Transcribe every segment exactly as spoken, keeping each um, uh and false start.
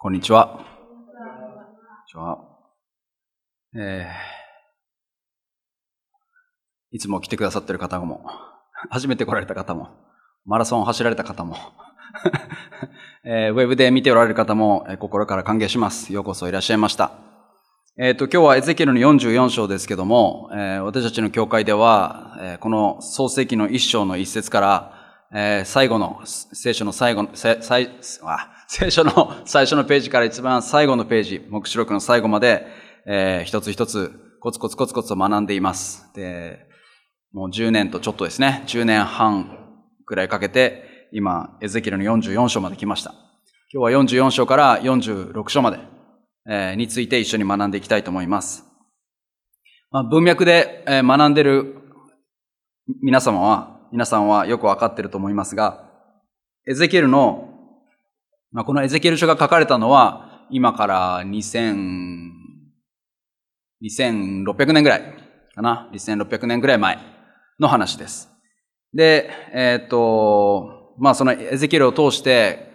こんにちは。こんにちは。えー、いつも来てくださっている方も、初めて来られた方も、マラソンを走られた方も、えー、ウェブで見ておられる方も、えー、心から歓迎します。ようこそいらっしゃいました。えっと、今日はエゼキエルのよんじゅうよん章ですけども、えー、私たちの教会では、えー、この創世記のいっ章の一節から、えー、最後の、聖書の最後の、せ最あ聖書の最初のページから一番最後のページ、黙示録の最後まで、えー、一つ一つコツコツコツコツと学んでいます。で、もうじゅうねんとちょっとですね、じゅうねんはんくらいかけて、今、エゼキエルのよんじゅうよん章まで来ました。今日はよんじゅうよん章からよんじゅうろく章まで、えー、について一緒に学んでいきたいと思います。まあ、文脈で、えー、学んでいる皆様は、皆さんはよくわかっていると思いますが、エゼキエルのまあ、このエゼキエル書が書かれたのは、今からにせん、にせんろっぴゃくねんぐらいかな。にせんろっぴゃくねんぐらい前の話です。で、えーっと、まあそのエゼキエルを通して、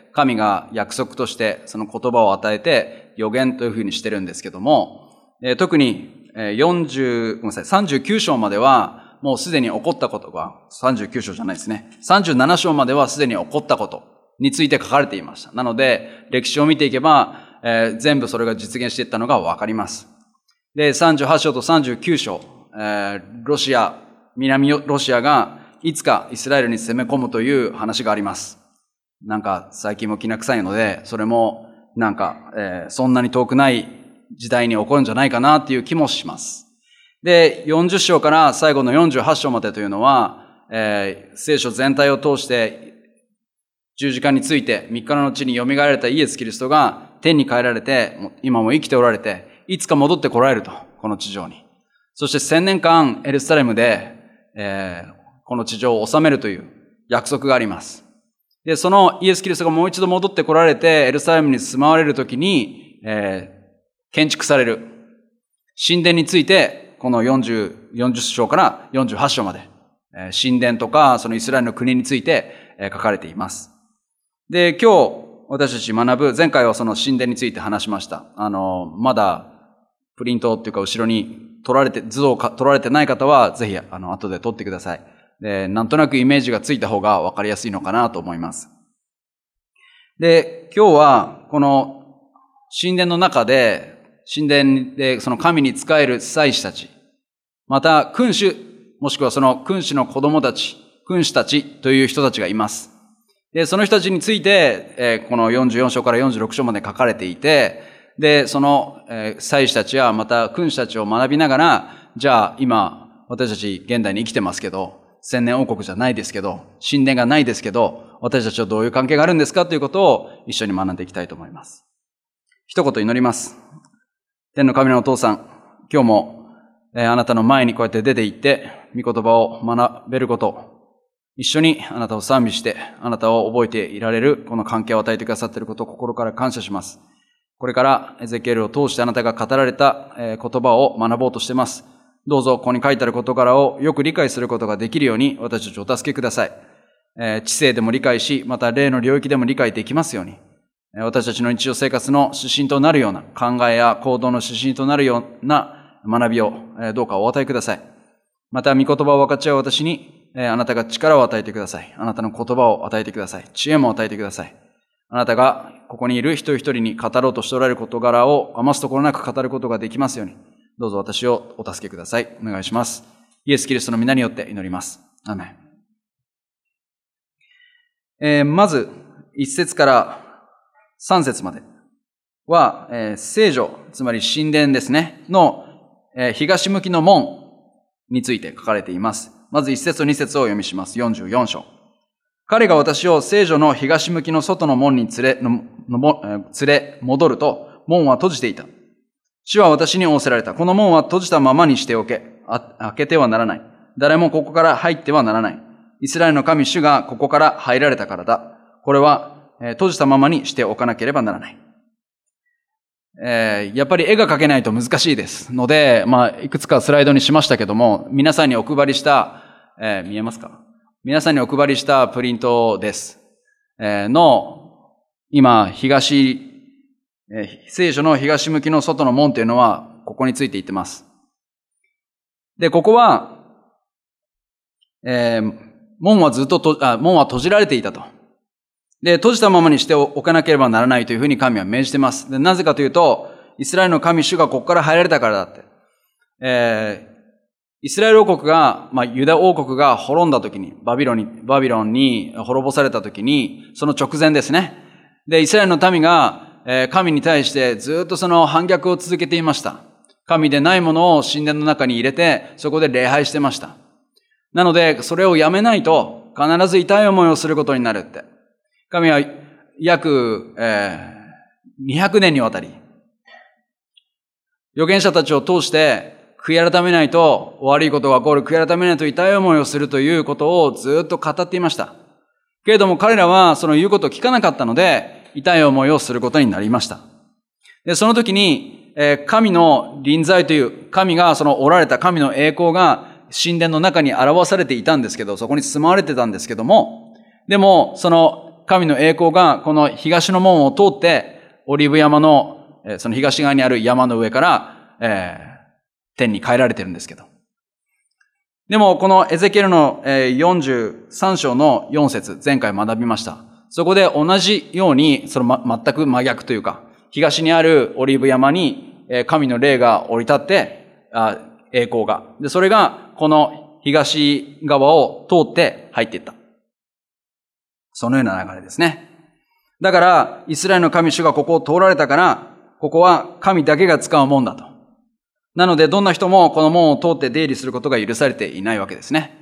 神が約束としてその言葉を与えて予言というふうにしてるんですけども、えー、特によんじゅう、ごめんなさい、さんじゅうきゅう章まではもうすでに起こったことが、さんじゅうきゅう章じゃないですね。さんじゅうなな章まではすでに起こったこと。について書かれていました。なので、歴史を見ていけば、えー、全部それが実現していったのがわかります。で、さんじゅうはち章とさんじゅうきゅう章、えー、ロシア、南ロシアがいつかイスラエルに攻め込むという話があります。なんか最近もきな臭いので、それもなんか、えー、そんなに遠くない時代に起こるんじゃないかなっていう気もします。で、よんじゅう章から最後のよんじゅうはち章までというのは、えー、聖書全体を通して十字架についてみっかの後に蘇られたイエス・キリストが天に帰られて、今も生きておられて、いつか戻ってこられると、この地上に。そして千年間エルサレムで、えー、この地上を治めるという約束があります。で、そのイエス・キリストがもう一度戻ってこられて、エルサレムに住まわれるときに、えー、建築される神殿について、このよんじゅう、よんじゅう章からよんじゅうはち章まで、えー、神殿とかそのイスラエルの国について、えー、書かれています。で、今日私たち学ぶ、前回はその神殿について話しました。あの、まだプリントっていうか後ろに撮られて、図を撮られてない方はぜひあの後で撮ってください。で、なんとなくイメージがついた方がわかりやすいのかなと思います。で、今日はこの神殿の中で、神殿でその神に仕える祭司たち、また君主、もしくはその君主の子供たち、君主たちという人たちがいます。で、その人たちについて、えー、このよんじゅうよん章からよんじゅうろく章まで書かれていて、で、その、えー、祭司たちやまた君主たちを学びながら、じゃあ今、私たち現代に生きてますけど、千年王国じゃないですけど、神殿がないですけど、私たちはどういう関係があるんですかということを一緒に学んでいきたいと思います。一言祈ります。天の神のお父さん、今日も、えー、あなたの前にこうやって出て行って、御言葉を学べること、一緒にあなたを賛美して、あなたを覚えていられるこの関係を与えてくださっていることを心から感謝します。これからエゼキエルを通してあなたが語られた言葉を学ぼうとしています。どうぞここに書いてある事柄をよく理解することができるように私たちをお助けください。知性でも理解し、また霊の領域でも理解できますように、私たちの日常生活の指針となるような考えや行動の指針となるような学びをどうかお与えください。また御言葉を分かち合う私にあなたが力を与えてください。あなたの言葉を与えてください。知恵も与えてください。あなたがここにいる一人一人に語ろうとしておられる事柄を余すところなく語ることができますように、どうぞ私をお助けください。お願いします。イエス・キリストの皆によって祈ります。アーメン。えー、まず、一節から三節までは、えー、聖女、つまり神殿ですね、の、えー、東向きの門について書かれています。まず一節と二節をお読みします。よんじゅうよん章。彼が私を聖女の東向きの外の門に連れ、のの連れ戻ると、門は閉じていた。主は私に仰せられた。この門は閉じたままにしておけ。あ開けてはならない。誰もここから入ってはならない。イスラエルの神主がここから入られたからだ。これは、えー、閉じたままにしておかなければならない。えー、やっぱり絵が描けないと難しいですので、まあ、いくつかスライドにしましたけども、皆さんにお配りした、えー、見えますか？皆さんにお配りしたプリントです。えー、の、今、東えー、聖書の東向きの外の門というのは、ここについて言ってます。で、ここは、えー、門はずっととあ、門は閉じられていたと。で、閉じたままにしておかなければならないというふうに神は命じています。で、なぜかというと、イスラエルの神主がここから入られたからだって。えー、イスラエル王国が、まあ、ユダ王国が滅んだ時に、バビロンに、バビロンに滅ぼされた時に、その直前ですね。で、イスラエルの民が、えー、神に対してずっとその反逆を続けていました。神でないものを神殿の中に入れて、そこで礼拝してました。なので、それをやめないと、必ず痛い思いをすることになるって。神は約、えー、にひゃくねんにわたり、預言者たちを通して、悔い改めないと悪いことが起こる、悔い改めないと痛い思いをするということをずっと語っていました。けれども彼らはその言うことを聞かなかったので、痛い思いをすることになりました。で、その時に、えー、神の臨在という、神がそのおられた神の栄光が神殿の中に表されていたんですけど、そこに住まわれてたんですけども、でも、その神の栄光がこの東の門を通って、オリーブ山の、えー、その東側にある山の上から、えー天に帰られてるんですけど。でも、このエゼキエルのよんじゅうさん章のよん節、前回学びました。そこで同じように、その、ま、全く真逆というか、東にあるオリーブ山に神の霊が降り立って、あ栄光が。で、それがこの東側を通って入っていった。そのような流れですね。だから、イスラエルの神主がここを通られたから、ここは神だけが使うもんだと。なので、どんな人もこの門を通って出入りすることが許されていないわけですね。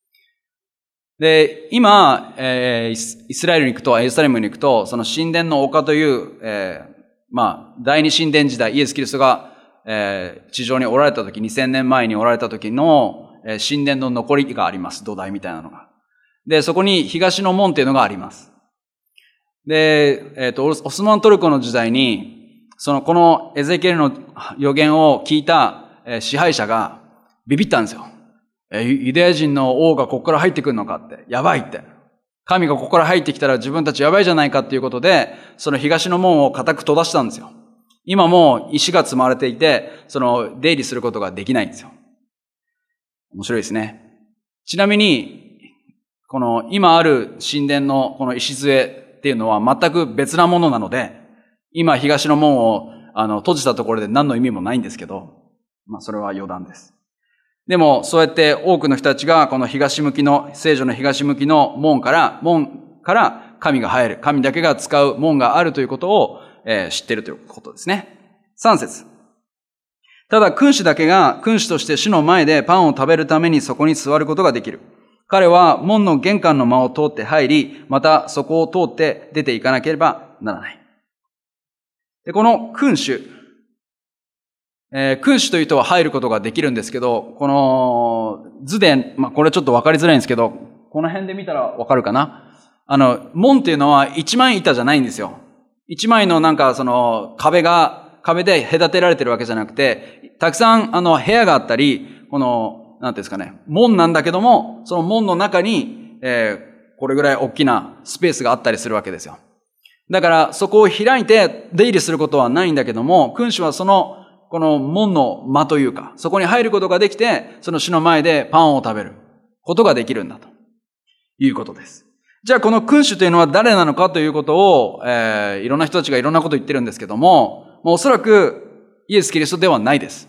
で、今、えー、イスラエルに行くと、エルサレムに行くと、その神殿の丘という、えー、まあ、第二神殿時代、イエス・キリストが、えー、地上におられた時、にせんねんまえにおられた時の、えー、神殿の残りがあります。土台みたいなのが。で、そこに東の門っていうのがあります。で、えっと、オスマントルコの時代に、その、このエゼキエルの予言を聞いた支配者がビビったんですよ。ユダヤ人の王がここから入ってくるのかって。やばいって。神がここから入ってきたら自分たちやばいじゃないかっていうことで、その東の門を固く閉ざしたんですよ。今もう石が積まれていて、その出入りすることができないんですよ。面白いですね。ちなみに、この今ある神殿のこの礎っていうのは全く別なものなので、今、東の門を、あの、閉じたところで何の意味もないんですけど、まあ、それは余談です。でも、そうやって多くの人たちが、この東向きの、聖女の東向きの門から、門から神が入る、神だけが使う門があるということを、えー、知っているということですね。さん節。ただ、君主だけが、君主として主の前でパンを食べるためにそこに座ることができる。彼は門の玄関の間を通って入り、またそこを通って出ていかなければならない。で、この君主、えー、君主という人は入ることができるんですけど、この図で、まあ、これちょっとわかりづらいんですけど、この辺で見たらわかるかな？あの、門っていうのは一枚板じゃないんですよ。一枚のなんかその壁が、壁で隔てられてるわけじゃなくて、たくさんあの部屋があったり、この、なんていうんですかね、門なんだけども、その門の中に、えー、これぐらい大きなスペースがあったりするわけですよ。だから、そこを開いて出入りすることはないんだけども、君主はその、この門の間というか、そこに入ることができて、その主の前でパンを食べることができるんだということです。じゃあ、この君主というのは誰なのかということを、えー、いろんな人たちがいろんなことを言ってるんですけども、もうおそらくイエス・キリストではないです。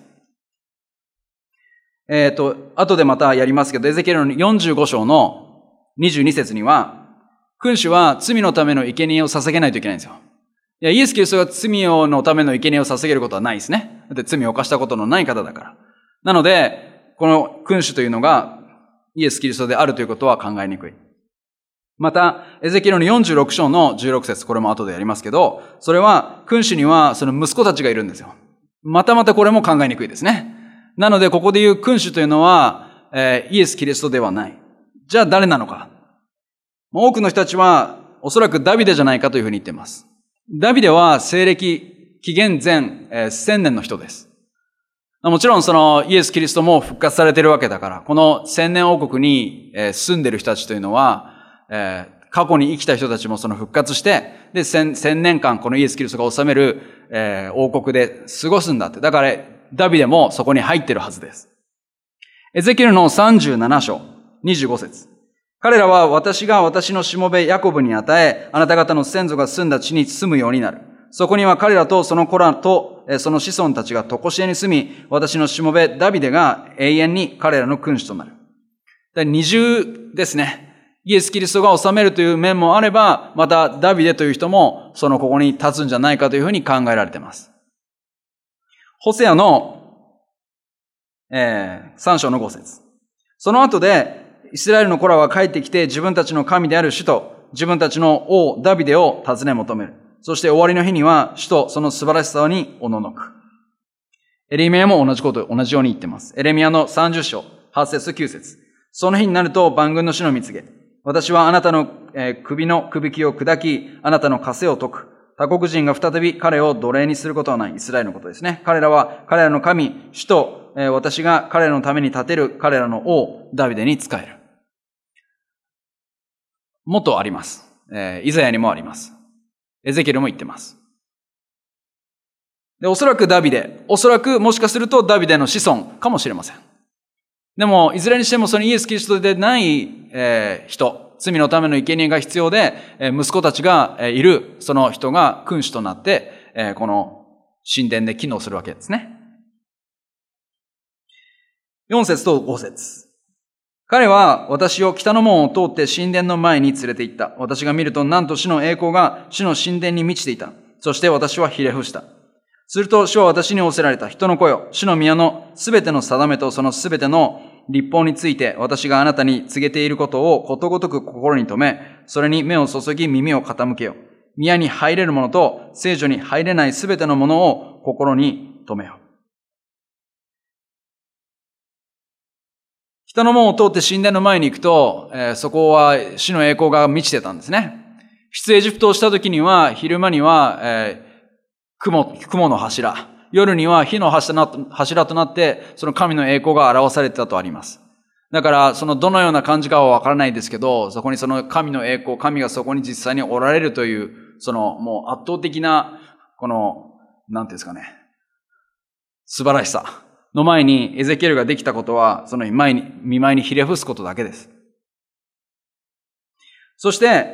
えっと、後でまたやりますけど、エゼキエルのよんじゅうご章のにじゅうに節には、君主は罪のための生贄を捧げないといけないんですよ。いや、イエス・キリストが罪のための生贄を捧げることはないですね。だって罪を犯したことのない方だから。なので、この君主というのがイエス・キリストであるということは考えにくい。また、エゼキエルのよんじゅうろく章のじゅうろく節、これも後でやりますけど、それは君主にはその息子たちがいるんですよ。またまたこれも考えにくいですね。なので、ここで言う君主というのは、えー、イエス・キリストではない。じゃあ誰なのか。多くの人たちは、おそらくダビデじゃないかというふうに言っています。ダビデは西暦、紀元前、えー、せんねんの人です。もちろんそのイエス・キリストも復活されているわけだから、この千年王国に、えー、住んでいる人たちというのは、えー、 過去に生きた人たちもその復活して、で、千、千年間このイエス・キリストが治める、えー、王国で過ごすんだって。だから、ダビデもそこに入ってるはずです。エゼキエルのさんじゅうなな章、にじゅうご節。彼らは私が私のしもべヤコブに与え、あなた方の先祖が住んだ地に住むようになる。そこには彼らとその子らとその子孫たちが常しえに住み、私のしもべダビデが永遠に彼らの君主となる。二重ですね。イエス・キリストが治めるという面もあれば、またダビデという人もそのここに立つんじゃないかというふうに考えられています。ホセアの、えー、さん章のご節。その後で、イスラエルの子らは帰ってきて自分たちの神である主と自分たちの王ダビデを尋ね求める。そして終わりの日には主とその素晴らしさにおののく。エレミヤも同じこと、同じように言っています。エレミヤのさんじゅう章、はち節きゅう節。その日になると万軍の主の蜜げ。私はあなたの、えー、首の首輝を砕き、あなたの枷を解く。他国人が再び彼を奴隷にすることはない。イスラエルのことですね。彼らは彼らの神、主と、えー、私が彼らのために立てる彼らの王、ダビデに仕える。もっとあります。えー、イザヤにもあります。エゼキエルも言ってます。で、おそらくダビデ、おそらくもしかするとダビデの子孫かもしれません。でも、いずれにしてもそのイエス・キリストでない、えー、人、罪のための生贄が必要で、えー、息子たちが、えー、いる、その人が君主となって、えー、この神殿で機能するわけですね。よん節とご節。彼は私を北の門を通って神殿の前に連れて行った。私が見るとなんと主の栄光が主の神殿に満ちていた。そして私はひれ伏した。すると主は私に仰せられた。人の子よ、主の宮のすべての定めとそのすべての律法について私があなたに告げていることをことごとく心に留め、それに目を注ぎ耳を傾けよ。宮に入れるものと聖所に入れないすべてのものを心に留めよ。北の門を通って神殿の前に行くと、えー、そこは主の栄光が満ちてたんですね。出エジプトをした時には、昼間には、えー、雲、雲の柱、夜には火の柱となって、その神の栄光が表されてたとあります。だから、そのどのような感じかはわからないですけど、そこにその神の栄光、神がそこに実際におられるという、そのもう圧倒的な、この、なんていうんですかね、素晴らしさの前にエゼキエルができたことは、その前に、見舞いにひれ伏すことだけです。そして、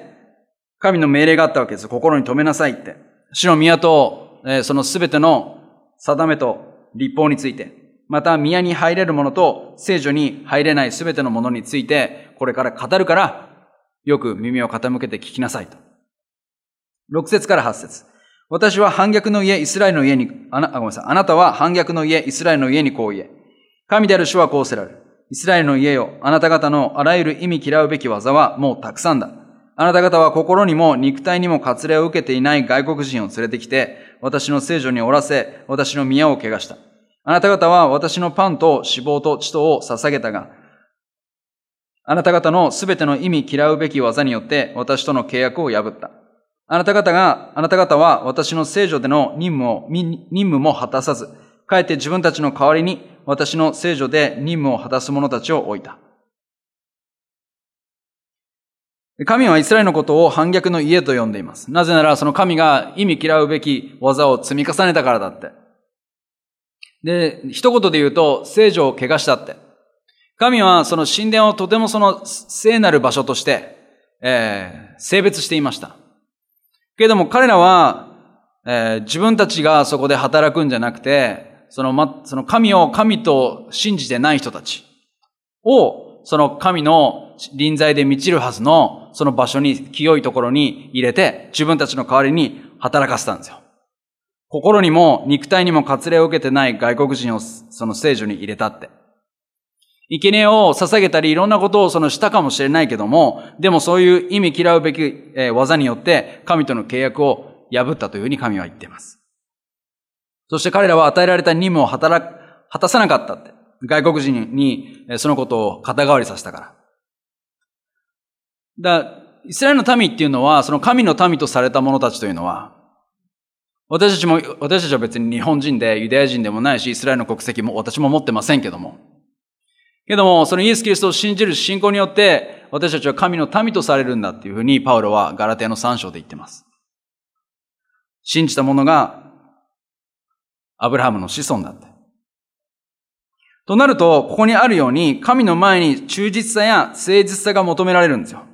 神の命令があったわけです。心に留めなさいって。主の宮と、えー、そのすべての定めと律法について、また宮に入れるものと聖所に入れないすべてのものについて、これから語るから、よく耳を傾けて聞きなさいと。ろく節からはち節。私は反逆の家、イスラエルの家に、あな、あごめんなさい。あなたは反逆の家、イスラエルの家にこう言え。神である主はこうせられる。イスラエルの家よ、あなた方のあらゆる意味嫌うべき技はもうたくさんだ。あなた方は心にも肉体にも割礼を受けていない外国人を連れてきて、私の聖所におらせ、私の宮を汚した。あなた方は私のパンと脂肪と血とを捧げたが、あなた方のすべての意味嫌うべき技によって私との契約を破った。あなた方が、あなた方は私の聖所での任務を、任務も果たさず、かえって自分たちの代わりに私の聖所で任務を果たす者たちを置いた。神はイスラエルのことを反逆の家と呼んでいます。なぜならその神が意味嫌うべき技を積み重ねたからだって。で、一言で言うと、聖所を汚したって。神はその神殿をとてもその聖なる場所として、えー、性別していました。けれども彼らは、えー、自分たちがそこで働くんじゃなくて、その、ま、その神を神と信じてない人たちを、その神の臨在で満ちるはずのその場所に、清いところに入れて、自分たちの代わりに働かせたんですよ。心にも肉体にも割礼を受けてない外国人をその聖所に入れたって。生贄を捧げたりいろんなことをそのしたかもしれないけども、でもそういう意味嫌うべき技によって神との契約を破ったというふうに神は言っています。そして彼らは与えられた任務を働く、果たさなかったって。外国人にそのことを肩代わりさせたから。だ、イスラエルの民っていうのは、その神の民とされた者たちというのは、私たちも、私たちは別に日本人でユダヤ人でもないし、イスラエルの国籍も私も持ってませんけども。けども、そのイエス・キリストを信じる信仰によって、 私たちは神の民とされるんだっていうふうにパウロはガラテヤのさん章で言ってます。信じた者がアブラハムの子孫だって。となると、ここにあるように、神の前に忠実さや誠実さが求められるんですよ。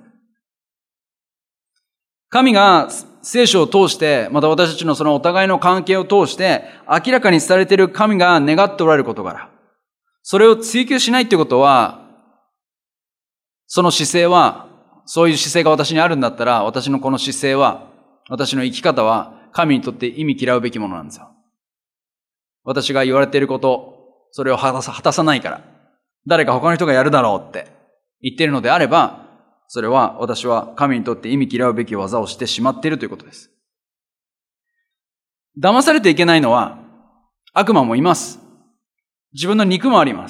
神が聖書を通して、また私たちのそのお互いの関係を通して、明らかにされている神が願っておられる事柄。それを追求しないってことは、その姿勢は、そういう姿勢が私にあるんだったら、私のこの姿勢は、私の生き方は、神にとって意味嫌うべきものなんですよ。私が言われていること、それを果たさ、果たさないから、誰か他の人がやるだろうって言っているのであれば、それは私は神にとって意味嫌うべき技をしてしまっているということです。騙されていけないのは悪魔もいます。自分の肉もあります。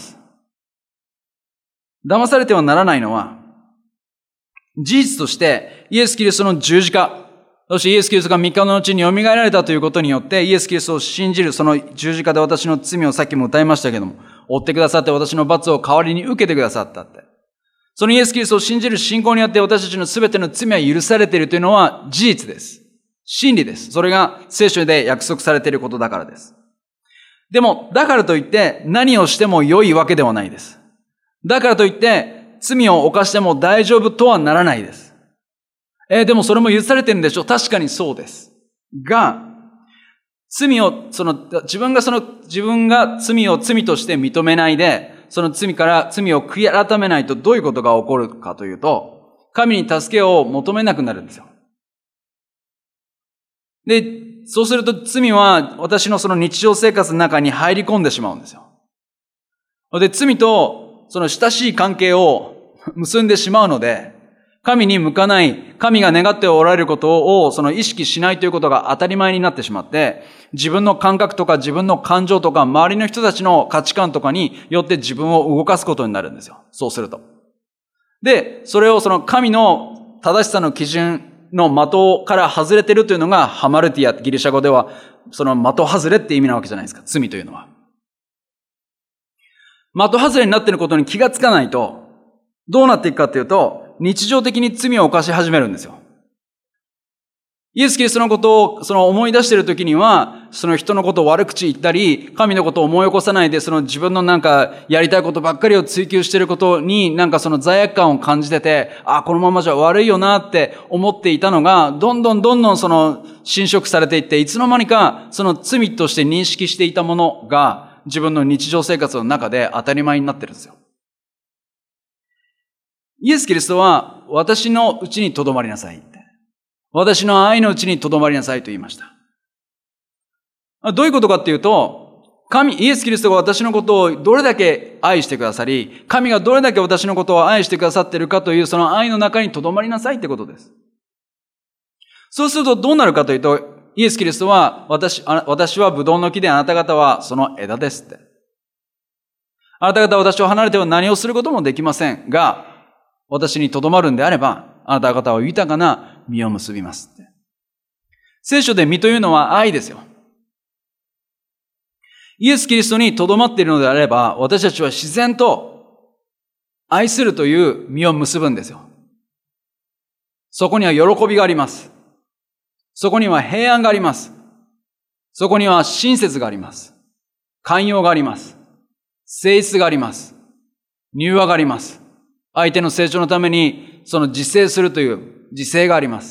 騙されてはならないのは、事実としてイエス・キリストの十字架、そしてイエス・キリストが三日のうちに蘇られたということによって、イエス・キリストを信じるその十字架で私の罪をさっきも歌いましたけども、追ってくださって私の罰を代わりに受けてくださったって。そのイエス・キリストを信じる信仰によって私たちのすべての罪は許されているというのは事実です。真理です。それが聖書で約束されていることだからです。でも、だからといって何をしても良いわけではないです。だからといって罪を犯しても大丈夫とはならないです。えー、でもそれも許されてるんでしょ？確かにそうです。が、罪を、その、自分がその、自分が罪を罪として認めないで、その罪から罪を悔い改めないとどういうことが起こるかというと、神に助けを求めなくなるんですよ。で、そうすると罪は私のその日常生活の中に入り込んでしまうんですよ。で、罪とその親しい関係を結んでしまうので、神に向かない、神が願っておられることをその意識しないということが当たり前になってしまって、自分の感覚とか自分の感情とか周りの人たちの価値観とかによって自分を動かすことになるんですよ。そうすると。で、それをその神の正しさの基準の的から外れてるというのがハマルティア、ギリシャ語ではその的外れって意味なわけじゃないですか。罪というのは。的外れになっていることに気がつかないと、どうなっていくかというと、日常的に罪を犯し始めるんですよ。イエス・キリストのことをその思い出しているときには、その人のことを悪口言ったり、神のことを思い起こさないで、その自分のなんかやりたいことばっかりを追求していることになんかその罪悪感を感じてて、あ、このままじゃ悪いよなって思っていたのが、どんどんどんどんその侵食されていって、いつの間にかその罪として認識していたものが自分の日常生活の中で当たり前になってるんですよ。イエス・キリストは私のうちに留まりなさいって。私の愛のうちに留まりなさいと言いました。どういうことかっていうと、神、イエス・キリストが私のことをどれだけ愛してくださり、神がどれだけ私のことを愛してくださっているかというその愛の中に留まりなさいってことです。そうするとどうなるかというと、イエス・キリストは私、私はブドウの木であなた方はその枝ですって。あなた方は私を離れては何をすることもできませんが、私にとどまるんであれば、あなた方は豊かな実を結びますって。聖書で実というのは愛ですよ。イエス・キリストにとどまっているのであれば、私たちは自然と愛するという実を結ぶんですよ。そこには喜びがあります。そこには平安があります。そこには親切があります。寛容があります。誠実があります。柔和があります。相手の成長のためにその自制するという自制があります。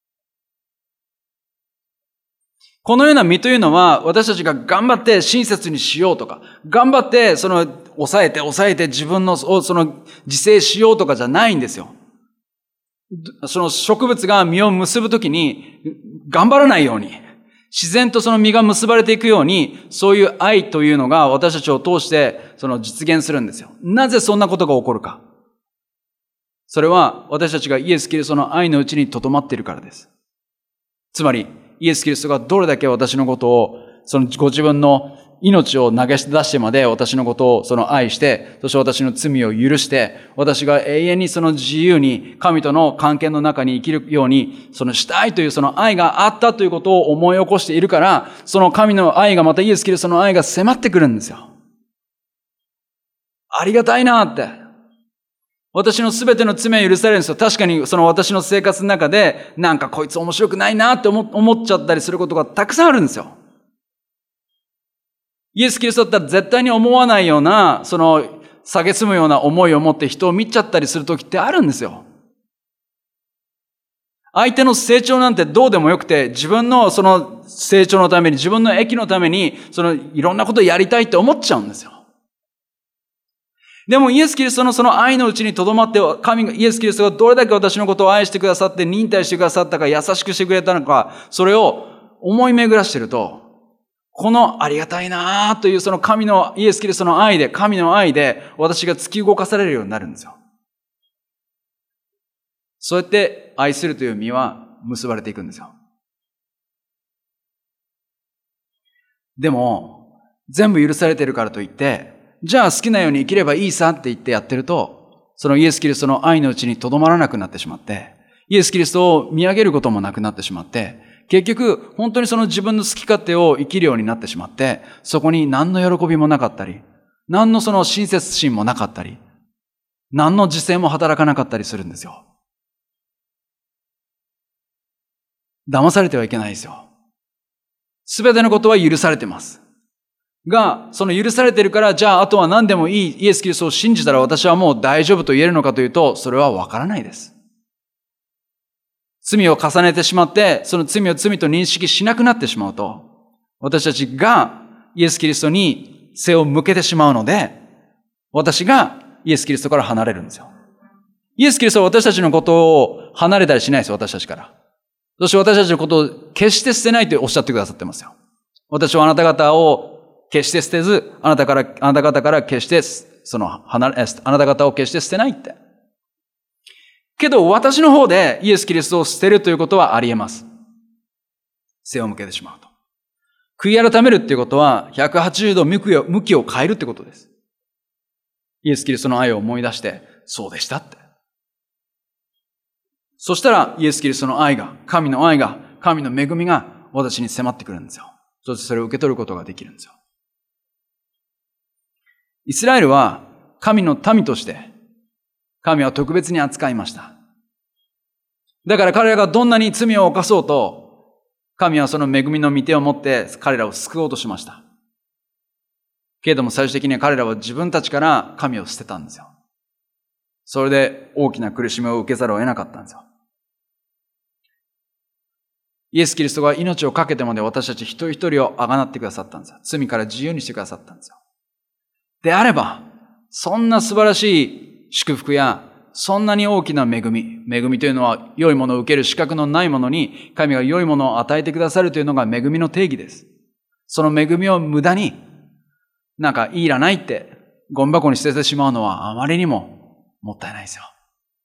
このような実というのは私たちが頑張って親切にしようとか、頑張ってその抑えて抑えて自分のその自制しようとかじゃないんですよ。その植物が実を結ぶときに頑張らないように、自然とその実が結ばれていくように、そういう愛というのが私たちを通してその実現するんですよ。なぜそんなことが起こるか。それは私たちがイエス・キリストの愛のうちに留まっているからです。つまり、イエス・キリストがどれだけ私のことを、そのご自分の命を投げ出してまで私のことをその愛して、そして私の罪を許して、私が永遠にその自由に神との関係の中に生きるように、そのしたいというその愛があったということを思い起こしているから、その神の愛がまたイエス・キリストの愛が迫ってくるんですよ。ありがたいなって。 私のすべての罪は許されるんですよ。確かにその私の生活の中で、なんかこいつ面白くないなって思思っちゃったりすることがたくさんあるんですよ。イエス・キリストだったら絶対に思わないような、その、蔑むような思いを持って人を見ちゃったりするときってあるんですよ。相手の成長なんてどうでもよくて、自分のその成長のために、自分の益のために、そのいろんなことをやりたいって思っちゃうんですよ。でもイエス・キリストのその愛のうちに留まって、神が、イエス・キリストがどれだけ私のことを愛してくださって、忍耐してくださったか、優しくしてくれたのか、それを思い巡らしてると、このありがたいなというその神の、イエス・キリストの愛で、神の愛で、私が突き動かされるようになるんですよ。そうやって愛するという実は結ばれていくんですよ。でも、全部許されてるからといって、じゃあ好きなように生きればいいさって言ってやってると、そのイエス・キリストの愛のうちにとどまらなくなってしまって、イエス・キリストを見上げることもなくなってしまって、結局、本当にその自分の好き勝手を生きるようになってしまって、そこに何の喜びもなかったり、何のその親切心もなかったり、何の自制も働かなかったりするんですよ。騙されてはいけないですよ。すべてのことは許されてます。が、その許されてるから、じゃああとは何でもいいイエス・キリストを信じたら私はもう大丈夫と言えるのかというと、それはわからないです。罪を重ねてしまって、その罪を罪と認識しなくなってしまうと、私たちがイエス・キリストに背を向けてしまうので、私がイエス・キリストから離れるんですよ。イエス・キリストは私たちのことを離れたりしないですよ、私たちから。そして私たちのことを決して捨てないとおっしゃってくださってますよ。私はあなた方を決して捨てず、あなたから、あなた方から決して、その、離れ、あなた方を決して捨てないって。けど私の方でイエス・キリストを捨てるということはあり得ます。背を向けてしまうと。悔い改めるっていうことはひゃくはちじゅうど向きを、向きを変えるってことです。イエス・キリストの愛を思い出して、そうでしたって。そしたらイエス・キリストの愛が、神の愛が、神の恵みが私に迫ってくるんですよ。そしてそれを受け取ることができるんですよ。イスラエルは神の民として神は特別に扱いました。だから彼らがどんなに罪を犯そうと、神はその恵みの御手を持って彼らを救おうとしました。けれども最終的には彼らは自分たちから神を捨てたんですよ。それで大きな苦しみを受けざるを得なかったんですよ。イエス・キリストが命を懸けてまで私たち一人一人をあがなってくださったんですよ。罪から自由にしてくださったんですよ。であれば、そんな素晴らしい祝福や、そんなに大きな恵み、恵みというのは良いものを受ける資格のないものに、神が良いものを与えてくださるというのが恵みの定義です。その恵みを無駄に、なんかいいらないって、ゴミ箱に捨ててしまうのはあまりにももったいないですよ。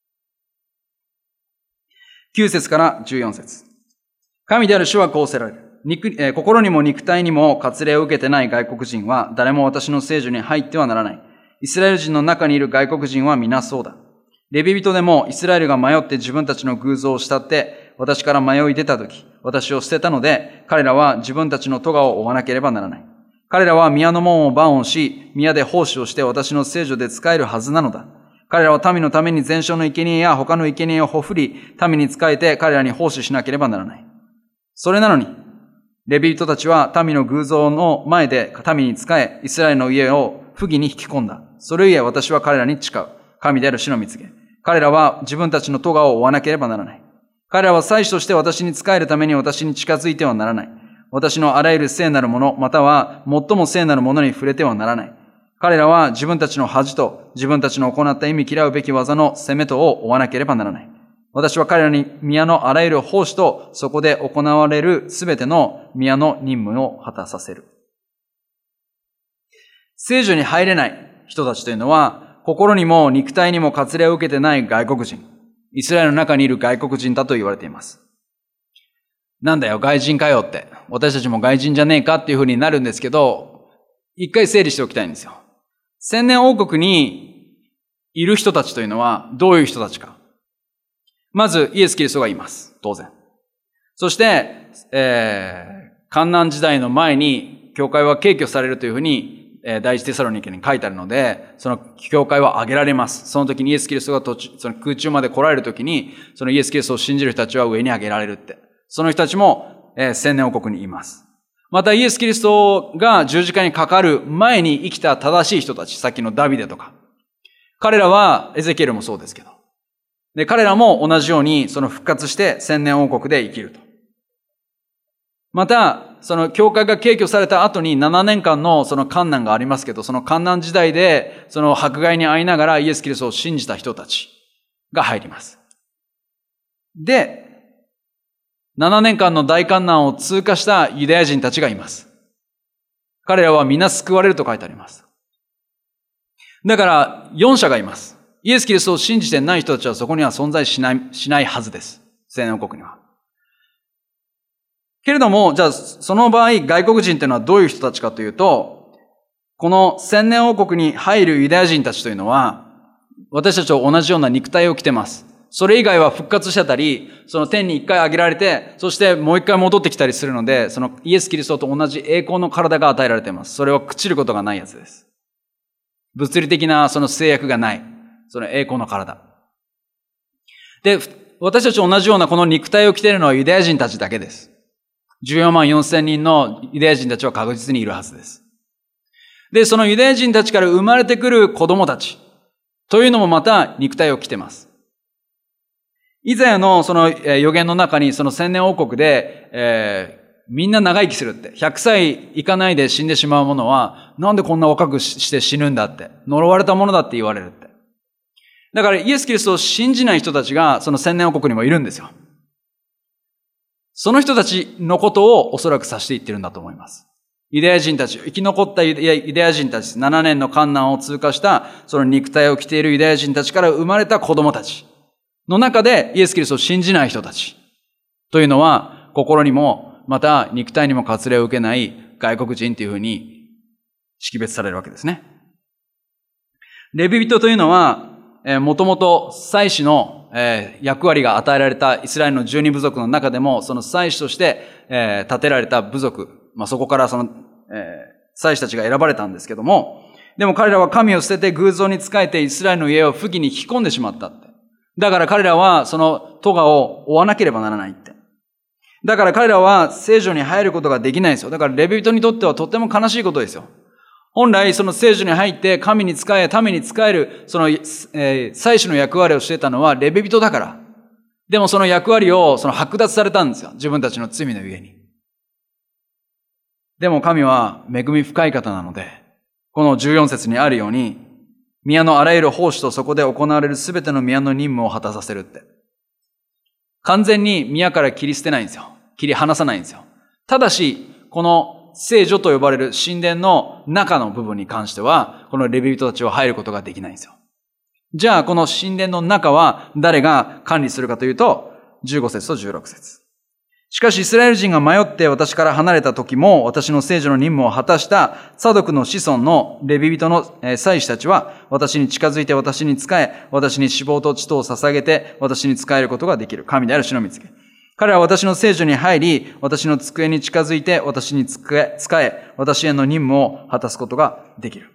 きゅう節からじゅうよん節。神である主はこうせられる。肉えー、心にも肉体にも割礼を受けてない外国人は誰も私の聖所に入ってはならない。イスラエル人の中にいる外国人は皆そうだ。レビ人でもイスラエルが迷って自分たちの偶像を慕って私から迷い出たとき、私を捨てたので、彼らは自分たちの咎を負わなければならない。彼らは宮の門を番をし、宮で奉仕をして私の聖所で仕えるはずなのだ。彼らは民のために全焼の生贄や他の生贄をほふり、民に仕えて彼らに奉仕しなければならない。それなのに、レビ人たちは民の偶像の前で民に仕え、イスラエルの家を不義に引き込んだ。それゆえ私は彼らに誓う。神である主の御告げ。彼らは自分たちの咎を負わなければならない。彼らは祭司として私に仕えるために私に近づいてはならない。私のあらゆる聖なるもの、または最も聖なるものに触れてはならない。彼らは自分たちの恥と自分たちの行った意味嫌うべき技の責めとを負わなければならない。私は彼らに宮のあらゆる奉仕とそこで行われるすべての宮の任務を果たさせる。聖所に入れない人たちというのは、心にも肉体にも割礼を受けてない外国人、イスラエルの中にいる外国人だと言われています。なんだよ、外人かよって。私たちも外人じゃねえかっていうふうになるんですけど、一回整理しておきたいんですよ。千年王国にいる人たちというのはどういう人たちか。まず、イエス・キリストがいます。当然。そして、えー、観難時代の前に、教会は敬虚されるというふうに、 えー、第一テサロニケに書いてあるので、その教会は挙げられます。その時にイエス・キリストが途中、その空中まで来られる時に、そのイエス・キリストを信じる人たちは上に挙げられるって。その人たちも、えー、千年王国にいます。またイエス・キリストが十字架にかかる前に生きた正しい人たち、さっきのダビデとか。彼らは、エゼキエルもそうですけど。で、彼らも同じように、その復活して千年王国で生きると。また、その教会が敬虚された後にななねんかんのその患難がありますけど、その患難時代で、その迫害に遭いながらイエス・キリストを信じた人たちが入ります。で、ななねんかんの大患難を通過したユダヤ人たちがいます。彼らは皆救われると書いてあります。だからよん者がいます。イエス・キリストを信じてない人たちはそこには存在しない、しないはずです。千年王国には。けれども、じゃあその場合外国人というのはどういう人たちかというと、この千年王国に入るユダヤ人たちというのは、私たちと同じような肉体を着てます。それ以外は復活してたり、その天に一回上げられて、そしてもう一回戻ってきたりするので、そのイエス・キリストと同じ栄光の体が与えられています。それは朽ちることがないやつです。物理的なその制約がない。その栄光の体。で、私たちと同じようなこの肉体を着ているのはユダヤ人たちだけです。じゅうよんまんよんせんにんのユダヤ人たちは確実にいるはずです。で、そのユダヤ人たちから生まれてくる子供たちというのもまた肉体を着ています。イザヤのその予言の中にその千年王国で、えー、みんな長生きするって。ひゃくさいいかないで死んでしまう者は、なんでこんな若くして死ぬんだって。呪われたものだって言われるって。だからイエス・キリストを信じない人たちがその千年王国にもいるんですよ。その人たちのことをおそらく指して言ってるんだと思います。ユダヤ人たち、生き残ったユダヤ人たち、ななねんの患難を通過したその肉体を着ているユダヤ人たちから生まれた子供たちの中でイエス・キリストを信じない人たちというのは心にもまた肉体にも割礼を受けない外国人というふうに識別されるわけですね。レビ人というのはもともと祭司の役割が与えられたイスラエルの十二部族の中でもその祭司として建てられた部族、まあ、そこからその祭司たちが選ばれたんですけども、でも彼らは神を捨てて偶像に仕えてイスラエルの家を不義に引き込んでしまったって。だから彼らはその咎を負わなければならないって。だから彼らは聖女に入ることができないんですよ。だからレビ人にとってはとっても悲しいことですよ。本来その聖女に入って神に仕え、民に仕えるその、えー、祭司の役割をしていたのはレビ人だから。でもその役割をその剥奪されたんですよ。自分たちの罪のゆえに。でも神は恵み深い方なので、このじゅうよん節にあるように、宮のあらゆる奉仕とそこで行われるすべての宮の任務を果たさせるって。完全に宮から切り捨てないんですよ。切り離さないんですよ。ただし、この聖女と呼ばれる神殿の中の部分に関しては、このレビ人たちは入ることができないんですよ。じゃあ、この神殿の中は誰が管理するかというと、じゅうご節とじゅうろく節。しかしイスラエル人が迷って私から離れた時も、私の聖女の任務を果たしたサドクの子孫のレビ人の祭司たちは、私に近づいて私に仕え、私に脂肪と血とを捧げて、私に仕えることができる。神である主の御告。彼らは私の聖女に入り、私の机に近づいて、私に仕え、私への任務を果たすことができる。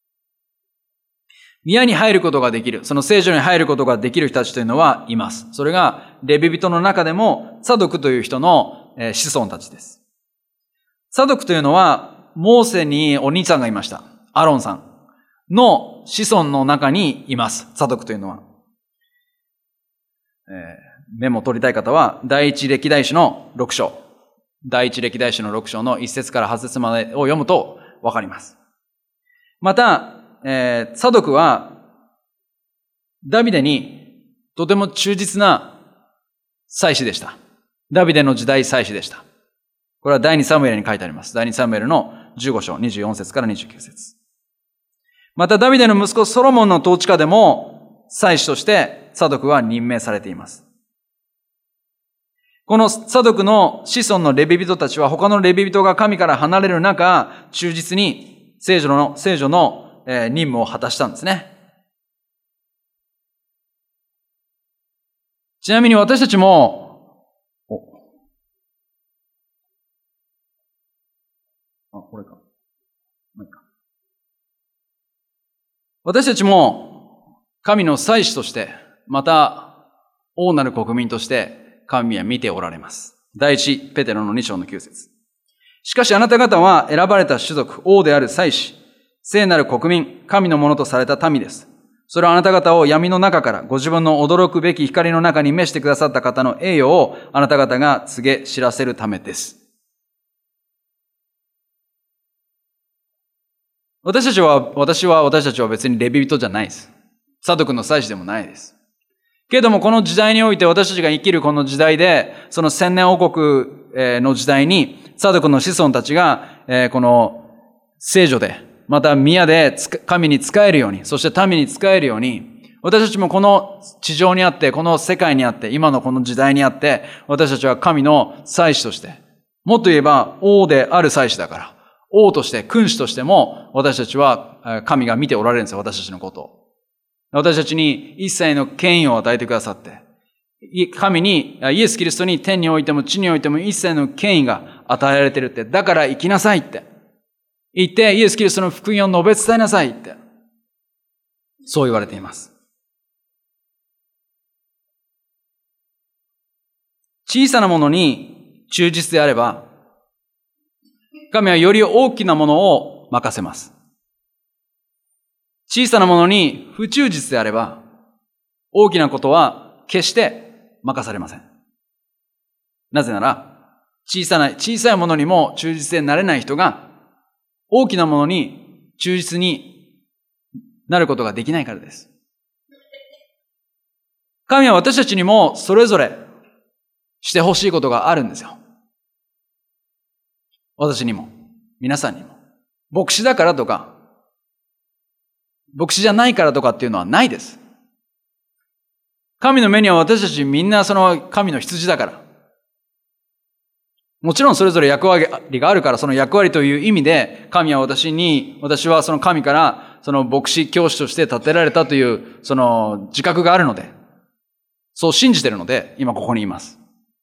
宮に入ることができる。その聖女に入ることができる人たちというのはいます。それが、レビ人の中でも、サドクという人の子孫たちです。サドクというのは、モーセにお兄さんがいました。アロンさんの子孫の中にいます。サドクというのは。えー、メモを取りたい方は、第一歴代史のろく章。第一歴代史のろく章のいち節からはち節までを読むとわかります。また、えー、サドクは、ダビデにとても忠実な祭司でした。ダビデの時代祭司でした。これは第二サムエルに書いてあります。第二サムエルのじゅうご章、にじゅうよん節からにじゅうきゅう節。またダビデの息子ソロモンの統治下でも、祭司としてサドクは任命されています。このサドクの子孫のレビ人たちは、他のレビ人が神から離れる中、忠実に聖女の、聖女の任務を果たしたんですね。ちなみに私たちも、おあ、これか。もういいか。 私たちも神の祭司として、また王なる国民として神は見ておられます。第一ペテロのに章のきゅう節。しかしあなた方は選ばれた種族、王である祭司、聖なる国民、神のものとされた民です。それはあなた方を闇の中からご自分の驚くべき光の中に召してくださった方の栄誉をあなた方が告げ知らせるためです。私たちは、私は、私たちは別にレビ人じゃないです。サドクの祭司でもないです。けれどもこの時代において私たちが生きるこの時代で、その千年王国の時代に、サドクの子孫たちが、この聖女で、また宮で神に仕えるように、そして民に仕えるように、私たちもこの地上にあって、この世界にあって、今のこの時代にあって、私たちは神の祭司として、もっと言えば王である祭司だから、王として、君主としても、私たちは神が見ておられるんですよ、私たちのことを。私たちに一切の権威を与えてくださって、神に、イエス・キリストに天においても地においても一切の権威が与えられているって、だから生きなさいって。言って、イエス・キリストの福音を述べ伝えなさいって。そう言われています。小さなものに忠実であれば、神はより大きなものを任せます。小さなものに不忠実であれば、大きなことは決して任されません。なぜなら、小さな、小さいものにも忠実でなれない人が、大きなものに忠実になることができないからです。神は私たちにもそれぞれしてほしいことがあるんですよ。私にも、皆さんにも。牧師だからとか、牧師じゃないからとかっていうのはないです。神の目には私たちみんなその神の羊だから。もちろんそれぞれ役割があるから、その役割という意味で、神は私に、私はその神からその牧師教師として立てられたというその自覚があるので、そう信じているので、今ここにいます。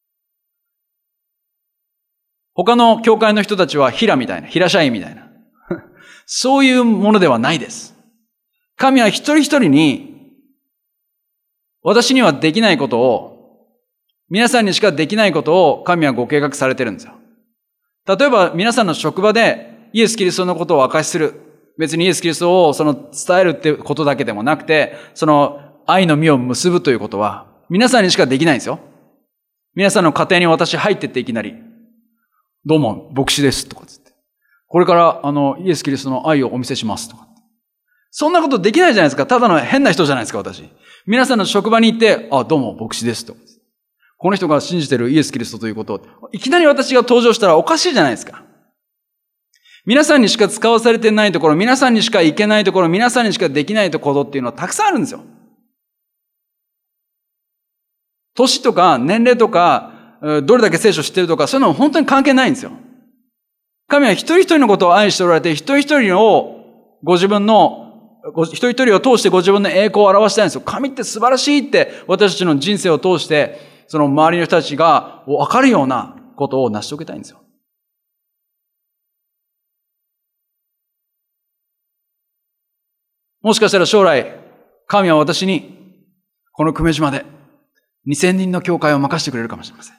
他の教会の人たちは平みたいな、平社員みたいな。そういうものではないです。神は一人一人に、私にはできないことを、皆さんにしかできないことを神はご計画されてるんですよ。例えば皆さんの職場でイエス・キリストのことを明かしする。別にイエス・キリストをその伝えるってことだけでもなくて、その愛の実を結ぶということは皆さんにしかできないんですよ。皆さんの家庭に私入ってっていきなり、どうも牧師ですとかつって。これからあのイエス・キリストの愛をお見せしますとか。そんなことできないじゃないですか。ただの変な人じゃないですか、私。皆さんの職場に行って、あ、どうも牧師ですと。この人が信じているイエス・キリストということを、いきなり私が登場したらおかしいじゃないですか。皆さんにしか使わされてないところ、皆さんにしか行けないところ、皆さんにしかできないところっていうのはたくさんあるんですよ。年とか年齢とか、どれだけ聖書知ってるとか、そういうのは本当に関係ないんですよ。神は一人一人のことを愛しておられて、一人一人をご自分の一人一人を通してご自分の栄光を表したいんですよ。神って素晴らしいって私たちの人生を通して、その周りの人たちが分かるようなことを成し遂げたいんですよ。もしかしたら将来、神は私にこの久米島でにせんにんの教会を任せてくれるかもしれません。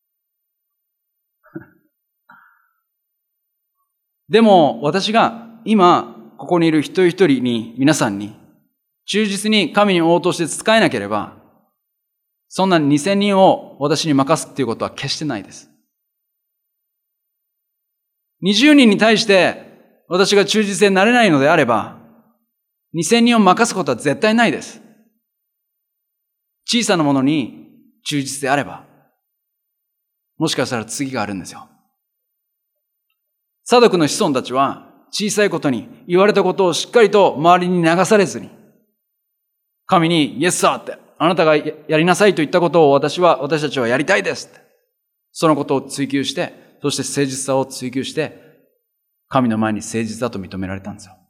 でも私が今ここにいる一人一人に皆さんに忠実に神に応答して仕えなければ、そんなにせんにんを私に任すっていうことは決してないです。にじゅうにんに対して私が忠実でなれないのであれば、にせんにんを任すことは絶対ないです。小さなものに忠実であれば、もしかしたら次があるんですよ。サドクの子孫たちは小さいことに言われたことをしっかりと周りに流されずに、神にイエスサーって、あなたがやりなさいと言ったことを私は、私たちはやりたいですって。そのことを追求して、そして誠実さを追求して、神の前に誠実だと認められたんですよ。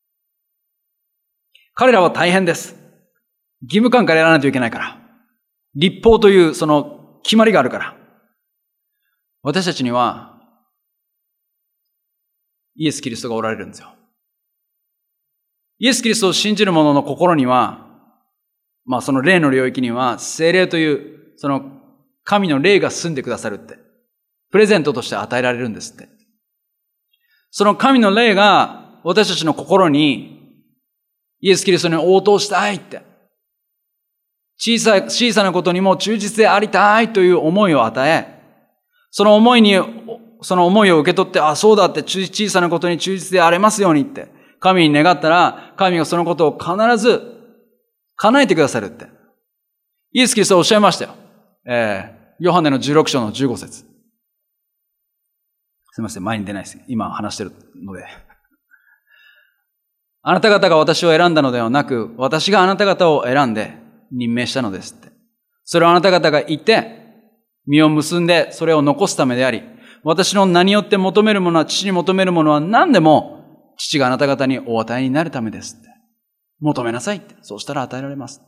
彼らは大変です。義務感からやらないといけないから。律法というその決まりがあるから。私たちには、イエス・キリストがおられるんですよ。 イエス・キリストを信じる者の心には、まあその霊の領域には、聖霊という、その神の霊が住んでくださるって、プレゼントとして与えられるんですって。その神の霊が私たちの心に、イエス・キリストに応答したいって、小さい、小さなことにも忠実でありたいという思いを与え、その思いに、その思いを受け取って、あ、そうだって、小さなことに忠実であれますようにって、神に願ったら、神がそのことを必ず叶えてくださるって。イエス・キリストはおっしゃいましたよ。えー、ヨハネのじゅうろく章のじゅうご節。すみません、前に出ないです。今話してるので。あなた方が私を選んだのではなく、私があなた方を選んで任命したのですって。それをあなた方が言って、実を結んでそれを残すためであり、私の名によって求めるものは、父に求めるものは何でも、父があなた方にお与えになるためですって。求めなさいって。そうしたら与えられますって。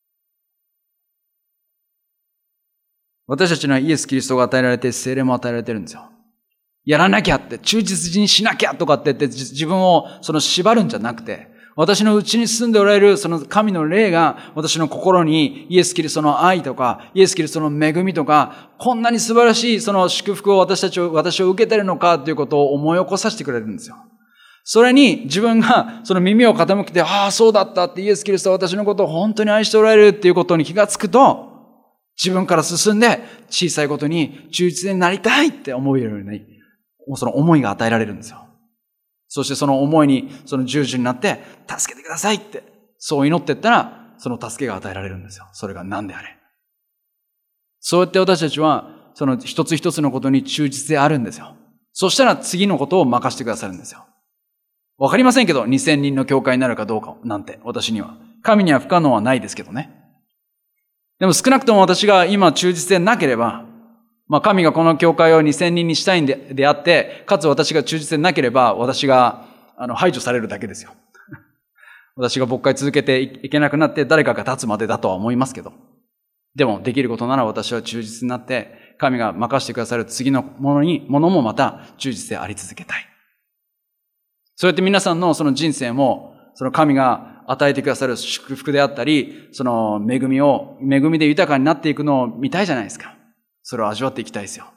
私たちにはイエス・キリストが与えられて、聖霊も与えられてるんですよ。やらなきゃって、忠実にしなきゃとかって言って自分をその縛るんじゃなくて、私のうちに住んでおられるその神の霊が私の心にイエス・キリストの愛とか、イエス・キリストの恵みとか、こんなに素晴らしいその祝福を私たちを、私を受けているのかということを思い起こさせてくれるんですよ。それに自分がその耳を傾けて、ああ、そうだったってイエス・キリストは私のことを本当に愛しておられるっていうことに気がつくと、自分から進んで小さいことに忠実になりたいって思えるように、その思いが与えられるんですよ。そしてその思いに、その従順になって、助けてくださいって、そう祈っていったら、その助けが与えられるんですよ。それが何であれ。そうやって私たちは、その一つ一つのことに忠実であるんですよ。そしたら次のことを任せてくださるんですよ。わかりませんけど、にせんにんの教会になるかどうかなんて、私には。神には不可能はないですけどね。でも少なくとも私が今忠実でなければ、まあ神がこの教会をにせんにんにしたいんで、であって、かつ私が忠実でなければ、私があの排除されるだけですよ。私が牧会続けていけなくなって誰かが立つまでだとは思いますけど。でもできることなら私は忠実になって、神が任せてくださる次のものに、ものもまた忠実であり続けたい。そうやって皆さんのその人生も、その神が与えてくださる祝福であったり、その恵みを、恵みで豊かになっていくのを見たいじゃないですか。それを味わっていきたいですよ。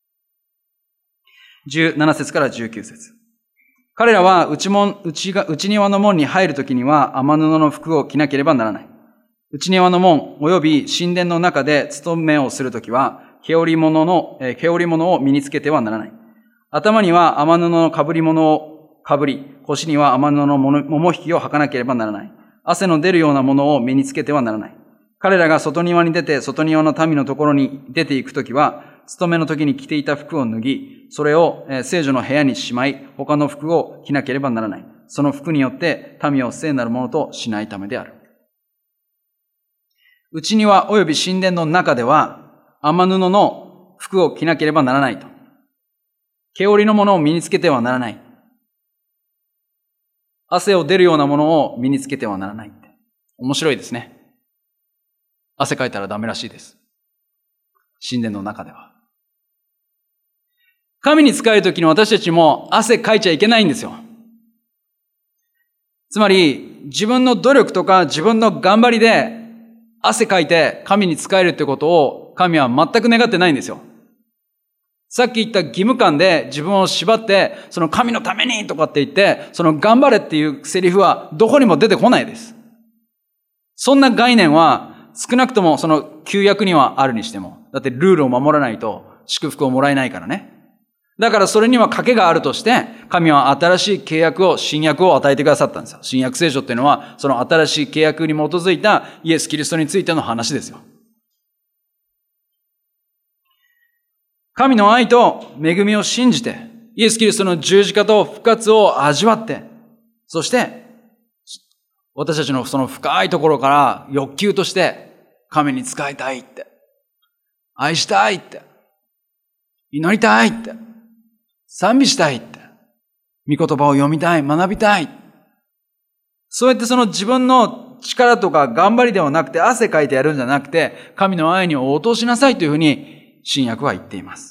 じゅうなな節からじゅうきゅう節。彼らは内門、内が、内庭の門に入るときには雨布の服を着なければならない。内庭の門及び神殿の中で務めをするときは、毛織物の、えー、毛織物を身につけてはならない。頭には雨布の被り物を被り、腰には雨布の桃引きを履かなければならない。汗の出るようなものを身につけてはならない。彼らが外庭に出て、外庭の民のところに出ていくときは、勤めの時に着ていた服を脱ぎ、それを聖女の部屋にしまい、他の服を着なければならない。その服によって民を聖なるものとしないためである。内庭及び神殿の中では、雨布の服を着なければならないと。毛織のものを身につけてはならない。汗を出るようなものを身につけてはならないって。面白いですね。汗かいたらダメらしいです。神殿の中では。神に仕えるときに私たちも汗かいちゃいけないんですよ。つまり、自分の努力とか自分の頑張りで汗かいて神に仕えるってことを神は全く願ってないんですよ。さっき言った義務感で自分を縛って、その神のためにとかって言って、その頑張れっていうセリフはどこにも出てこないです。そんな概念は少なくともその旧約にはあるにしても。だってルールを守らないと祝福をもらえないからね。だからそれには賭けがあるとして、神は新しい契約を、新約を与えてくださったんですよ。新約聖書っていうのは、その新しい契約に基づいたイエス・キリストについての話ですよ。神の愛と恵みを信じて、イエス・キリストの十字架と復活を味わって、そして、私たちのその深いところから欲求として、神に仕えたいって、愛したいって、祈りたいって、賛美したいって、御言葉を読みたい、学びたい。そうやってその自分の力とか頑張りではなくて、汗かいてやるんじゃなくて、神の愛に応答しなさいというふうに、新約は言っています。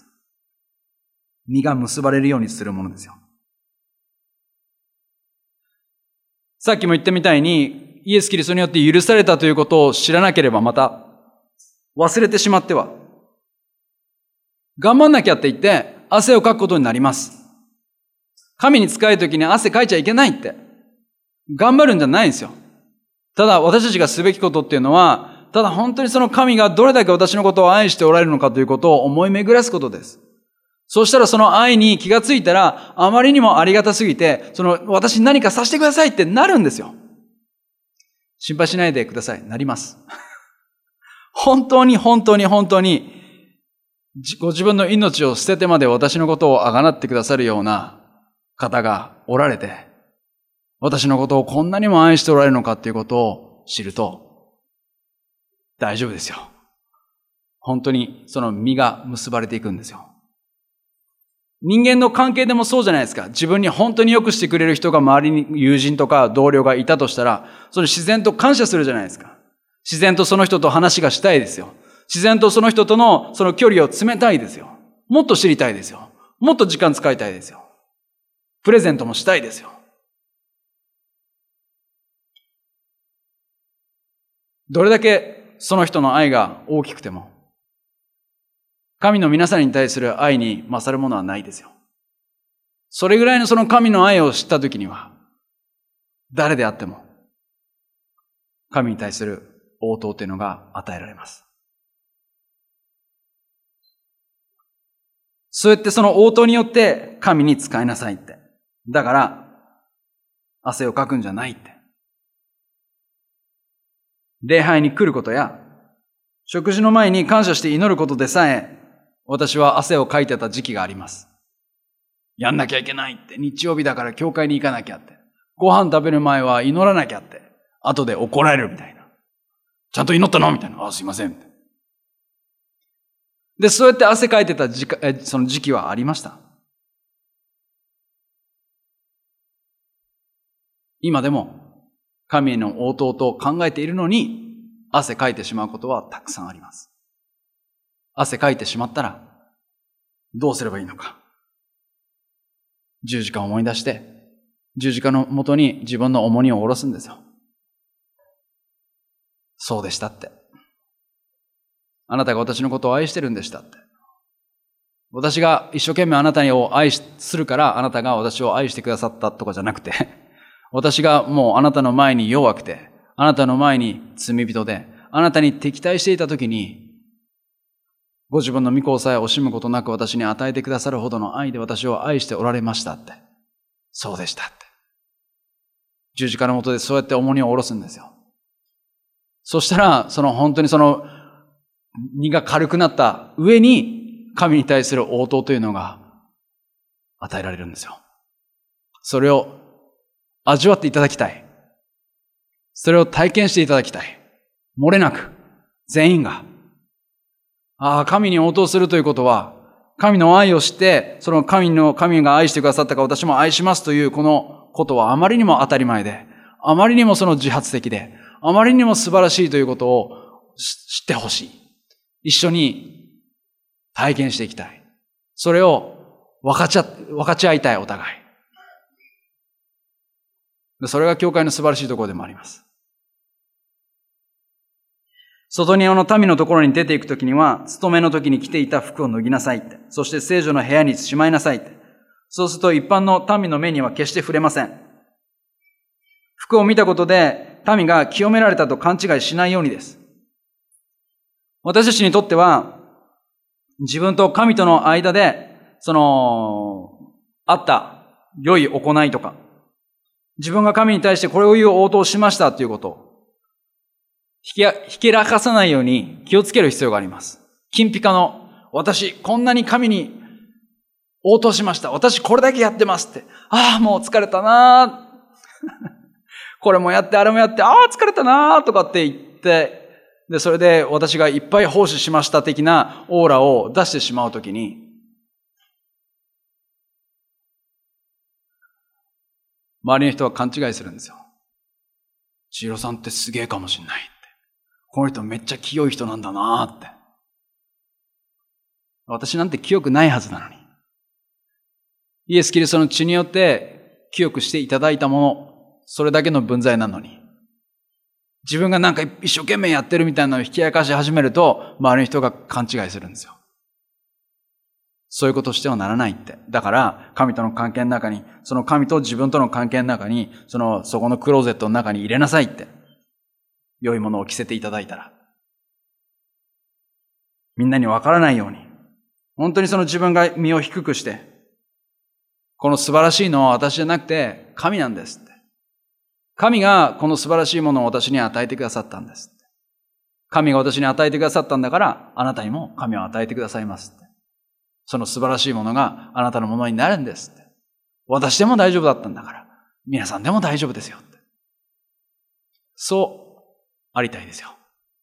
実が結ばれるようにするものですよ。 さっきも言ったみたいに、イエス・キリストによって許されたということを知らなければまた忘れてしまっては、頑張んなきゃって言って汗をかくことになります。神に仕えるときに汗かいちゃいけないって。頑張るんじゃないんですよ。ただ私たちがすべきことっていうのは、ただ本当にその神がどれだけ私のことを愛しておられるのかということを思い巡らすことです。そうしたらその愛に気がついたら、あまりにもありがたすぎて、その私に何かさせてくださいってなるんですよ。心配しないでください。なります。本当に本当に本当に、ご自分の命を捨ててまで私のことをあがなってくださるような方がおられて、私のことをこんなにも愛しておられるのかっていうことを知ると、大丈夫ですよ。本当にその実が結ばれていくんですよ。人間の関係でもそうじゃないですか。自分に本当に良くしてくれる人が周りに友人とか同僚がいたとしたら、それ自然と感謝するじゃないですか。自然とその人と話がしたいですよ。自然とその人とのその距離を詰めたいですよ。もっと知りたいですよ。もっと時間使いたいですよ。プレゼントもしたいですよ。どれだけその人の愛が大きくても、神の皆さんに対する愛に勝るものはないですよ。それぐらいのその神の愛を知ったときには、誰であっても、神に対する応答というのが与えられます。そうやってその応答によって神に仕えなさいって。だから、汗をかくんじゃないって。礼拝に来ることや、食事の前に感謝して祈ることでさえ、私は汗をかいてた時期があります。やんなきゃいけないって。日曜日だから教会に行かなきゃって。ご飯食べる前は祈らなきゃって。後で怒られるみたいな。ちゃんと祈ったのみたいな。あ、すいません。で、そうやって汗かいてた時間、え、その時期はありました。今でも神への応答と考えているのに汗かいてしまうことはたくさんあります。汗かいてしまったらどうすればいいのか。十字架を思い出して十字架のもとに自分の重荷を下ろすんですよ。そうでしたって。あなたが私のことを愛してるんでしたって。私が一生懸命あなたを愛するからあなたが私を愛してくださったとかじゃなくて、私がもうあなたの前に弱くて、あなたの前に罪人で、あなたに敵対していたときに、ご自分の御子さえ惜しむことなく私に与えてくださるほどの愛で私を愛しておられましたって。そうでしたって。十字架の下でそうやって重荷を下ろすんですよ。そしたら、その本当にその荷が軽くなった上に神に対する応答というのが与えられるんですよ。それを味わっていただきたい。それを体験していただきたい。漏れなく、全員が。ああ、神に応答するということは、神の愛を知って、その神の、神が愛してくださったから私も愛しますというこのことはあまりにも当たり前で、あまりにもその自発的で、あまりにも素晴らしいということを知ってほしい。一緒に体験していきたい。それを分かち合、分かち合いたい、お互い。それが教会の素晴らしいところでもあります。外庭の民のところに出ていくときには、勤めの時に着ていた服を脱ぎなさいって。そして聖女の部屋にしまいなさいって。そうすると一般の民の目には決して触れません。服を見たことで民が清められたと勘違いしないようにです。私たちにとっては、自分と神との間で、その、あった良い行いとか、自分が神に対してこれを言う応答をしましたということを、ひけらかさないように気をつける必要があります。金ピカの、私こんなに神に応答しました。私これだけやってますって。ああ、もう疲れたなこれもやって、あれもやって、ああ、疲れたなとかって言って、で、それで私がいっぱい奉仕しました的なオーラを出してしまうときに、周りの人は勘違いするんですよ。千尋さんってすげえかもしんないって。この人めっちゃ清い人なんだなって。私なんて清くないはずなのに。イエス・キリストの血によって清くしていただいたもの、 それだけの分際なのに。自分がなんか一生懸命やってるみたいなのを引き明かし始めると、周りの人が勘違いするんですよ。そういうことをしてはならないって。だから、神との関係の中に、その神と自分との関係の中に、その、そこのクローゼットの中に入れなさいって。良いものを着せていただいたら。みんなにわからないように。本当にその自分が身を低くして、この素晴らしいのは私じゃなくて、神なんですって。神がこの素晴らしいものを私に与えてくださったんですって。神が私に与えてくださったんだから、あなたにも神を与えてくださいますって。その素晴らしいものがあなたのものになるんですって。私でも大丈夫だったんだから、皆さんでも大丈夫ですよって。そうありたいですよ。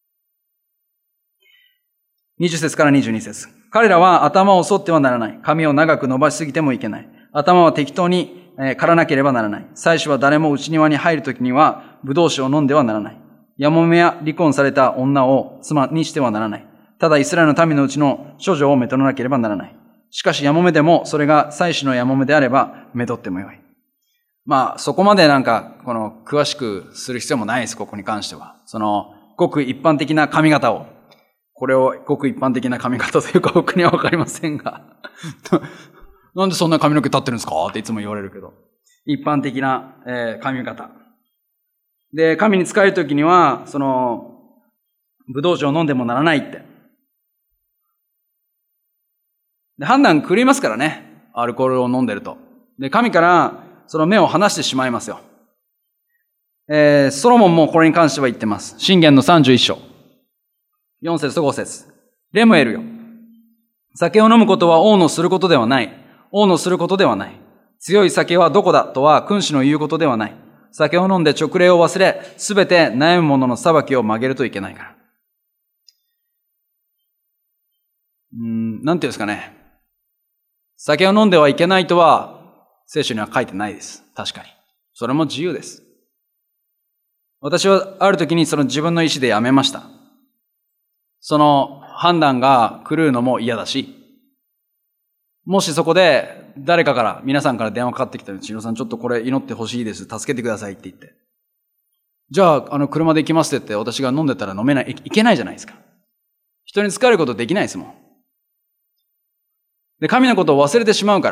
にじゅっ節からにじゅうに節。彼らは頭を剃ってはならない。髪を長く伸ばしすぎてもいけない。頭は適当に刈らなければならない。妻子は誰も内庭に入るときには、葡萄酒を飲んではならない。やもめや離婚された女を妻にしてはならない。ただイスラエルの民のうちの処女をめとらなければならない。しかしやもめでも、それが妻子のやもめであれば、めとってもよい。まあ、そこまでなんか、この、詳しくする必要もないです、ここに関しては。その、ごく一般的な髪型を、これをごく一般的な髪型というか僕にはわかりませんが。なんでそんな髪の毛立ってるんですかっていつも言われるけど。一般的な、えー、髪型。で、神に仕えるときには、その、葡萄酒を飲んでもならないって。で、判断狂いますからね。アルコールを飲んでると。で、神から、その目を離してしまいますよ。えー、ソロモンもこれに関しては言ってます。箴言のさんじゅういっ章。よん節とご節。レムエルよ。酒を飲むことは王のすることではない。王のすることではない。強い酒はどこだとは君主の言うことではない。酒を飲んで勅令を忘れ、すべて悩む者の裁きを曲げるといけないから。うーん、なんていうんですかね。酒を飲んではいけないとは、聖書には書いてないです。確かに。それも自由です。私はある時にその自分の意思でやめました。その判断が狂うのも嫌だし、もしそこで誰かから皆さんから電話かかってきたら、千尋さんちょっとこれ祈ってほしいです。助けてくださいって言って。じゃあ、あの車で行きますって言って私が飲んでたら飲めない、いけないじゃないですか。人に使えることできないですもん。で、神のことを忘れてしまうから。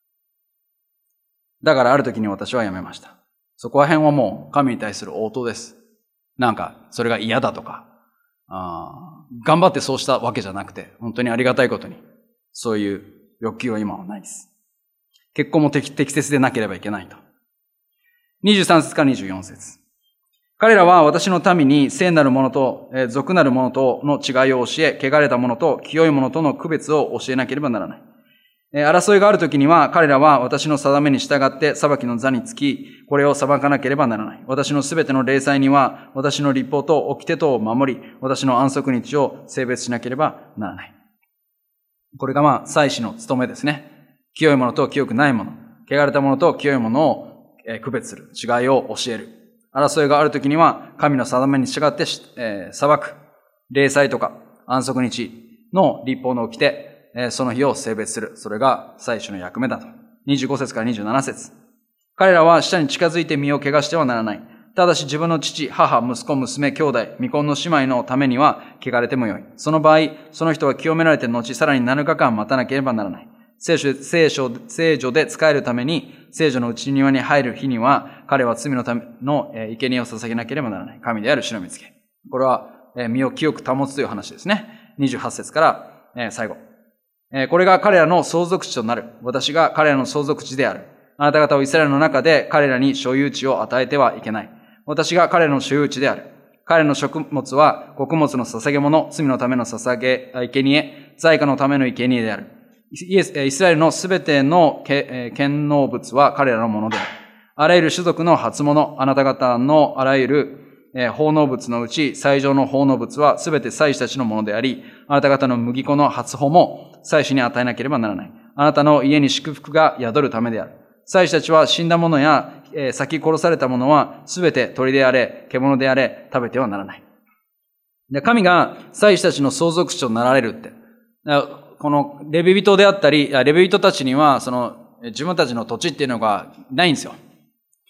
だからある時に私はやめました。そこら辺はもう神に対する応答です。なんか、それが嫌だとか、あ頑張ってそうしたわけじゃなくて、本当にありがたいことに、そういう欲求は今はないです。結婚も適切でなければいけないと。にじゅうさん節からにじゅうよん節。彼らは私の民に聖なるものと、えー、俗なるものとの違いを教え、汚れたものと清いものとの区別を教えなければならない。えー、争いがあるときには、彼らは私の定めに従って裁きの座につき、これを裁かなければならない。私のすべての例祭には、私の律法と掟とを守り、私の安息日を性別しなければならない。これがまあ、祭司の務めですね。清いものと清くないもの、汚れたものと清いものを、えー、区別する、違いを教える。争いがあるときには、神の定めに従って、えー、裁く。例祭とか安息日の律法の掟、えー、その日を性別する。それが祭司の役目だと。にじゅうご節からにじゅうなな節。彼らは下に近づいて身を汚してはならない。ただし自分の父、母、息子、娘、兄弟、未婚の姉妹のためには汚れてもよい。その場合、その人は清められて後、さらになのかかん待たなければならない。聖書で、聖書、聖女で使えるために、聖女の内庭に入る日には、彼は罪のための生贄を捧げなければならない。神である主の見つけ。これは、身を清く保つという話ですね。にじゅうはち節から最後。これが彼らの相続地となる。私が彼らの相続地である。あなた方をイスラエルの中で彼らに所有地を与えてはいけない。私が彼らの所有地である。彼の食物は穀物の捧げ物、罪のための捧げ、生贄、罪過のための生贄である。イスラエルのすべての献納物は彼らのものである。あらゆる種族の初物、あなた方のあらゆる奉納物のうち、最上の奉納物はすべて祭司たちのものであり、あなた方の麦粉の初穂も祭司に与えなければならない。あなたの家に祝福が宿るためである。祭司たちは死んだ者や先殺された者はすべて鳥であれ、獣であれ、食べてはならない。で、神が祭司たちの相続地となられるって。このレビ人であったり、レビ人たちにはその自分たちの土地っていうのがないんですよ。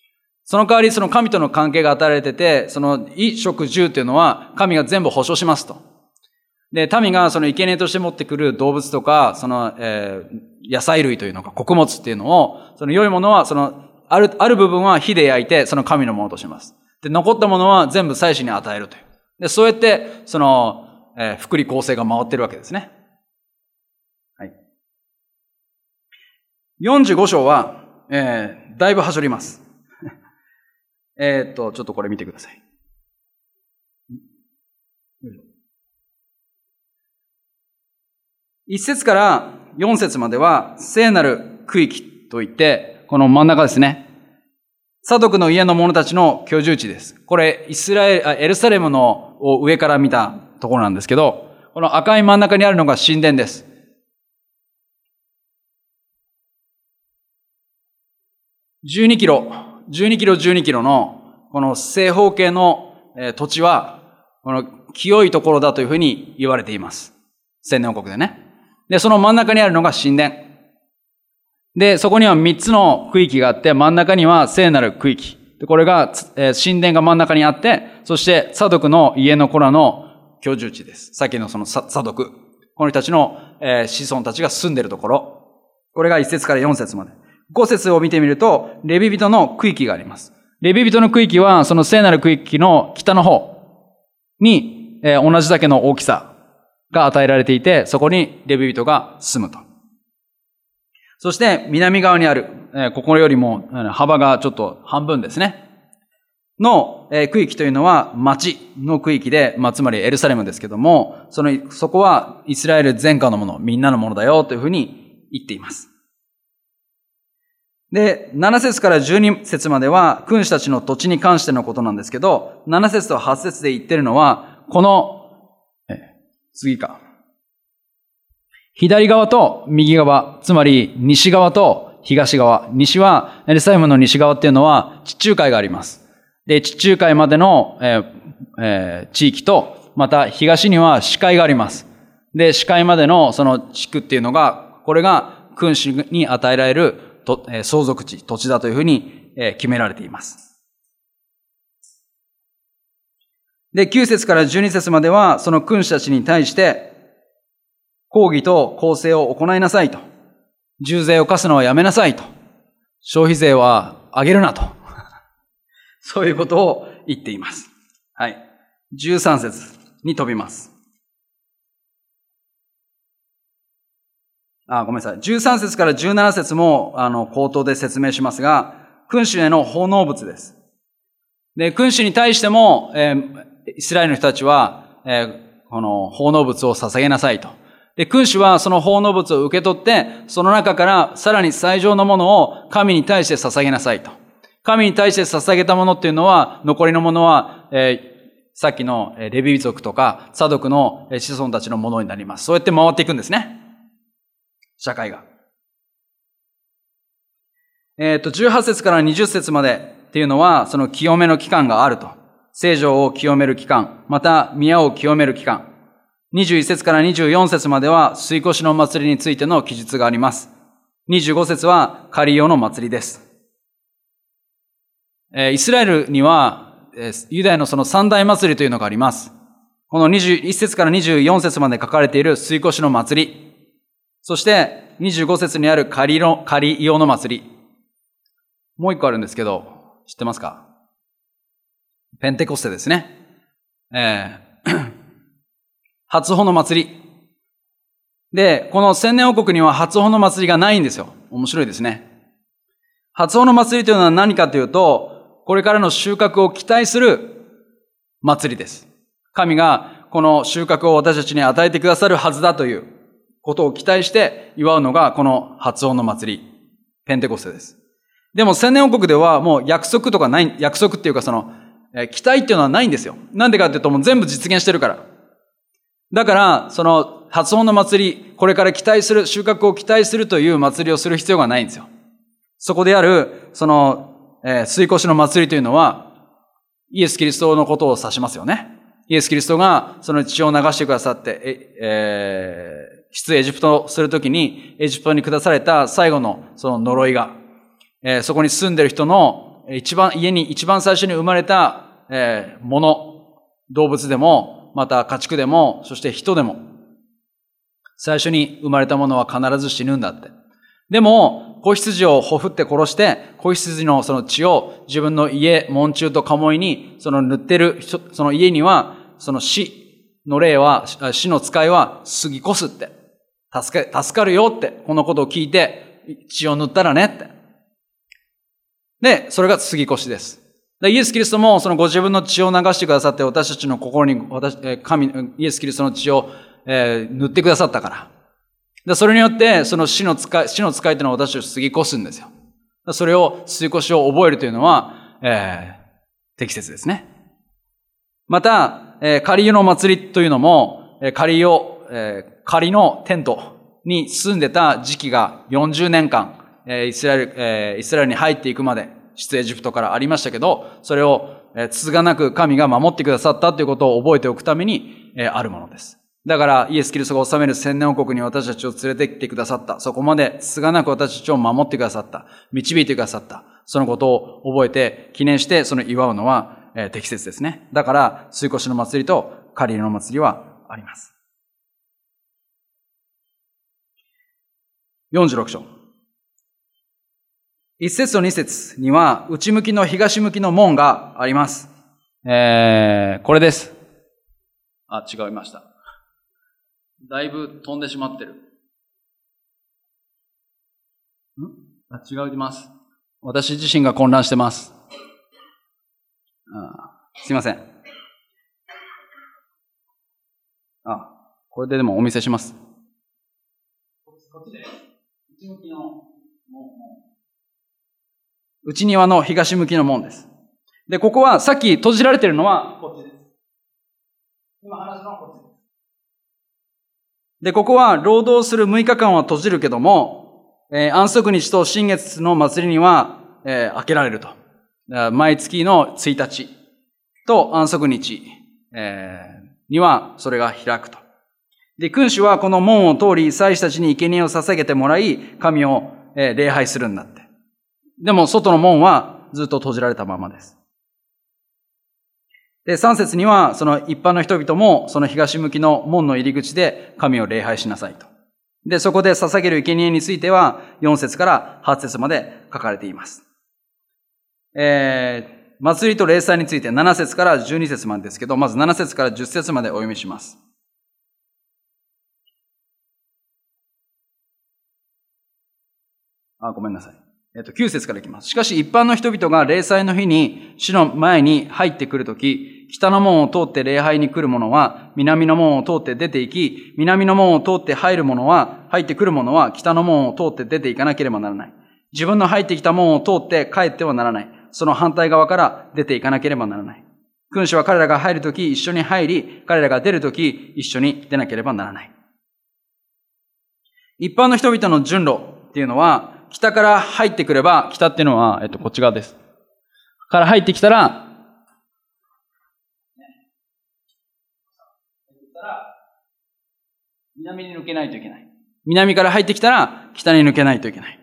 その代わりその神との関係が与えられてて、その衣食住っていうのは神が全部保証しますと。で、民がその生贄として持ってくる動物とか、その、えー、野菜類というのか、穀物っていうのを、その良いものは、その、ある、ある部分は火で焼いて、その神のものとします。で、残ったものは全部祭司に与えるという。で、そうやって、その、えー、福利厚生が回ってるわけですね。はい。よんじゅうご章は、えー、だいぶはしょります。えっと、ちょっとこれ見てください。一節から四節までは聖なる区域といって、この真ん中ですね。サドクの家の者たちの居住地です。これ、イスラエル、あエルサレムの上から見たところなんですけど、この赤い真ん中にあるのが神殿です。じゅうにキロ、じゅうにキロ、じゅうにキロのこの正方形の土地は、この清いところだというふうに言われています。千年王国でね。で、その真ん中にあるのが神殿。で、そこには三つの区域があって、真ん中には聖なる区域。で、これが、えー、神殿が真ん中にあって、そしてサドクの家の子らの居住地です。さっきのそのササドク。この人たちの、えー、子孫たちが住んでいるところ。これが一節から四節まで。五節を見てみると、レビ人の区域があります。レビ人の区域は、その聖なる区域の北の方に、えー、同じだけの大きさが与えられていて、そこにレビ人が住むと。そして南側にある、えー、ここよりも幅がちょっと半分ですね。の、えー、区域というのは町の区域で、まあ、つまりエルサレムですけども、その、そこはイスラエル全家のもの、みんなのものだよというふうに言っています。で、なな節からじゅうに節までは君主たちの土地に関してのことなんですけど、なな節とはち節で言ってるのは、この、えー、次か。左側と右側、つまり西側と東側。西は、エルサレムの西側っていうのは地中海があります。で、地中海までの、えーえー、地域と、また東には死海があります。で、死海までのその地区っていうのが、これが君主に与えられると、えー、相続地、土地だというふうに、えー、決められています。で、きゅう節からじゅうに節までは、その君主たちに対して、公義と公正を行いなさいと。重税を課すのはやめなさいと。消費税は上げるなと。そういうことを言っています。はい。じゅうさん節に飛びます。あ、ごめんなさい。じゅうさん節からじゅうなな節も、あの、口頭で説明しますが、君主への奉納物です。で、君主に対しても、えー、イスラエルの人たちは、えー、この奉納物を捧げなさいと。で、君主はその奉納物を受け取って、その中からさらに最上のものを神に対して捧げなさいと。神に対して捧げたものっていうのは、残りのものは、えー、さっきのレビ族とか、サドクの子孫たちのものになります。そうやって回っていくんですね。社会が。えっと、じゅうはち節からにじゅう節までっていうのは、その清めの期間があると。聖所を清める期間、また宮を清める期間。にじゅういち節からにじゅうよん節までは、水越の祭りについての記述があります。にじゅうご節は、カリオの祭りです。えー、イスラエルには、えー、ユダヤのその三大祭りというのがあります。このにじゅういち節からにじゅうよん節まで書かれている水越の祭り。そして、にじゅうご節にあるカリオ、カリオの祭り。もう一個あるんですけど、知ってますか？ペンテコステですね。えー初穂の祭り。で、この千年王国には初穂の祭りがないんですよ。面白いですね。初穂の祭りというのは何かというと、これからの収穫を期待する祭りです。神がこの収穫を私たちに与えてくださるはずだということを期待して祝うのがこの初穂の祭り。ペンテコステです。でも千年王国ではもう約束とかない、約束っていうかその、え期待っていうのはないんですよ。なんでかっていうともう全部実現してるから。だから、その、初穂の祭り、これから期待する、収穫を期待するという祭りをする必要がないんですよ。そこである、その、えー、水越の祭りというのは、イエス・キリストのことを指しますよね。イエス・キリストが、その血を流してくださって、え、えー、出エジプトをするときに、エジプトに下された最後の、その呪いが、えー、そこに住んでる人の、 も、一番、家に一番最初に生まれた、えー、もの、動物でも、また家畜でも、そして人でも、最初に生まれたものは必ず死ぬんだって。でも、子羊をほふって殺して、子羊のその血を自分の家、門柱と鴨居に、その塗ってる、その家には、その死の霊は、死の使いは過ぎ越すって。助け、助かるよって、このことを聞いて、血を塗ったらねって。で、それが過ぎ越しです。でイエス・キリストもそのご自分の血を流してくださって、私たちの心に、私、神、イエス・キリストの血を、えー、塗ってくださったから。でそれによって、その死の使い、死の使いというのは私たちを過ぎ越すんですよ。それを、過ぎ越しを覚えるというのは、えー、適切ですね。また、えー、仮の祭りというのも、えー、仮を、えー、仮のテントに住んでた時期がよんじゅうねんかん、えー、イスラエル、えー、イスラエルに入っていくまで、出エジプトからありましたけど、それを、えー、つつがなく神が守ってくださったということを覚えておくために、えー、あるものです。だから、イエス・キリストが治める千年王国に私たちを連れてきてくださった。そこまでつつがなく私たちを守ってくださった。導いてくださった。そのことを覚えて、記念して、その祝うのは、えー、適切ですね。だから、水越の祭りと仮の祭りはあります。よんじゅうろく章。一節と二節には、内向きの東向きの門があります。えー、これです。あ、違いました。だいぶ飛んでしまってる。んあ、違います。私自身が混乱してます。あ、すいません。あ、これででもお見せします。こっちで、内向きの門。内庭の東向きの門です。で、ここはさっき閉じられているのはこっちです。今話したのはこっちです。で、ここは労働するむいかかんは閉じるけども、えー、安息日と新月の祭りには、えー、開けられると。毎月のついたちと安息日、えー、にはそれが開くと。で、君主はこの門を通り、祭司たちに生贄を捧げてもらい、神を、えー、礼拝するんだって。でも、外の門はずっと閉じられたままです。で、さん節には、その一般の人々も、その東向きの門の入り口で神を礼拝しなさいと。で、そこで捧げる生贄については、よん節からはち節まで書かれています。えー、祭りと礼祭についてなな節からじゅうに節までですけど、まずなな節からじゅっ節までお読みします。あ、ごめんなさい。えっと、きゅう節からいきます。しかし一般の人々が礼祭の日に主の前に入ってくるとき、北の門を通って礼拝に来る者は、南の門を通って出て行き、南の門を通って入る者は、入ってくる者は、北の門を通って出て行かなければならない。自分の入ってきた門を通って帰ってはならない。その反対側から出て行かなければならない。君主は彼らが入るとき一緒に入り、彼らが出るとき一緒に出なければならない。一般の人々の順路っていうのは、北から入ってくれば、北っていうのは、えっと、こっち側です。から入ってきたら、南に抜けないといけない。南から入ってきたら、北に抜けないといけない。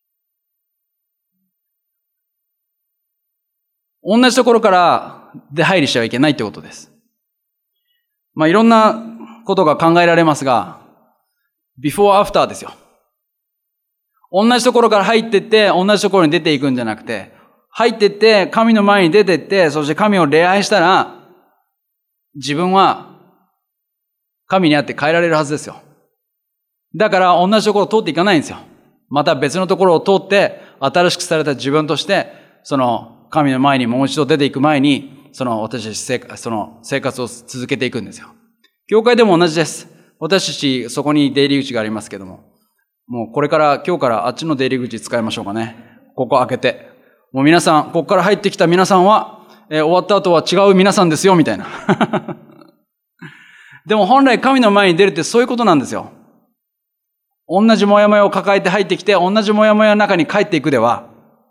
同じところから出入りしてはいけないってことです。まあ、いろんなことが考えられますが、before after ですよ。同じところから入ってって、同じところに出ていくんじゃなくて、入ってって、神の前に出てって、そして神を礼拝したら、自分は神に会って変えられるはずですよ。だから同じところを通っていかないんですよ。また別のところを通って、新しくされた自分として、その神の前にもう一度出ていく前に、その私たち生活、その生活を続けていくんですよ。教会でも同じです。私たちそこに出入り口がありますけども、もうこれから、今日からあっちの出入り口使いましょうかね。ここ開けて。もう皆さん、ここから入ってきた皆さんは、えー、終わった後は違う皆さんですよ、みたいな。でも本来神の前に出るってそういうことなんですよ。同じモヤモヤを抱えて入ってきて、同じモヤモヤの中に帰っていくでは、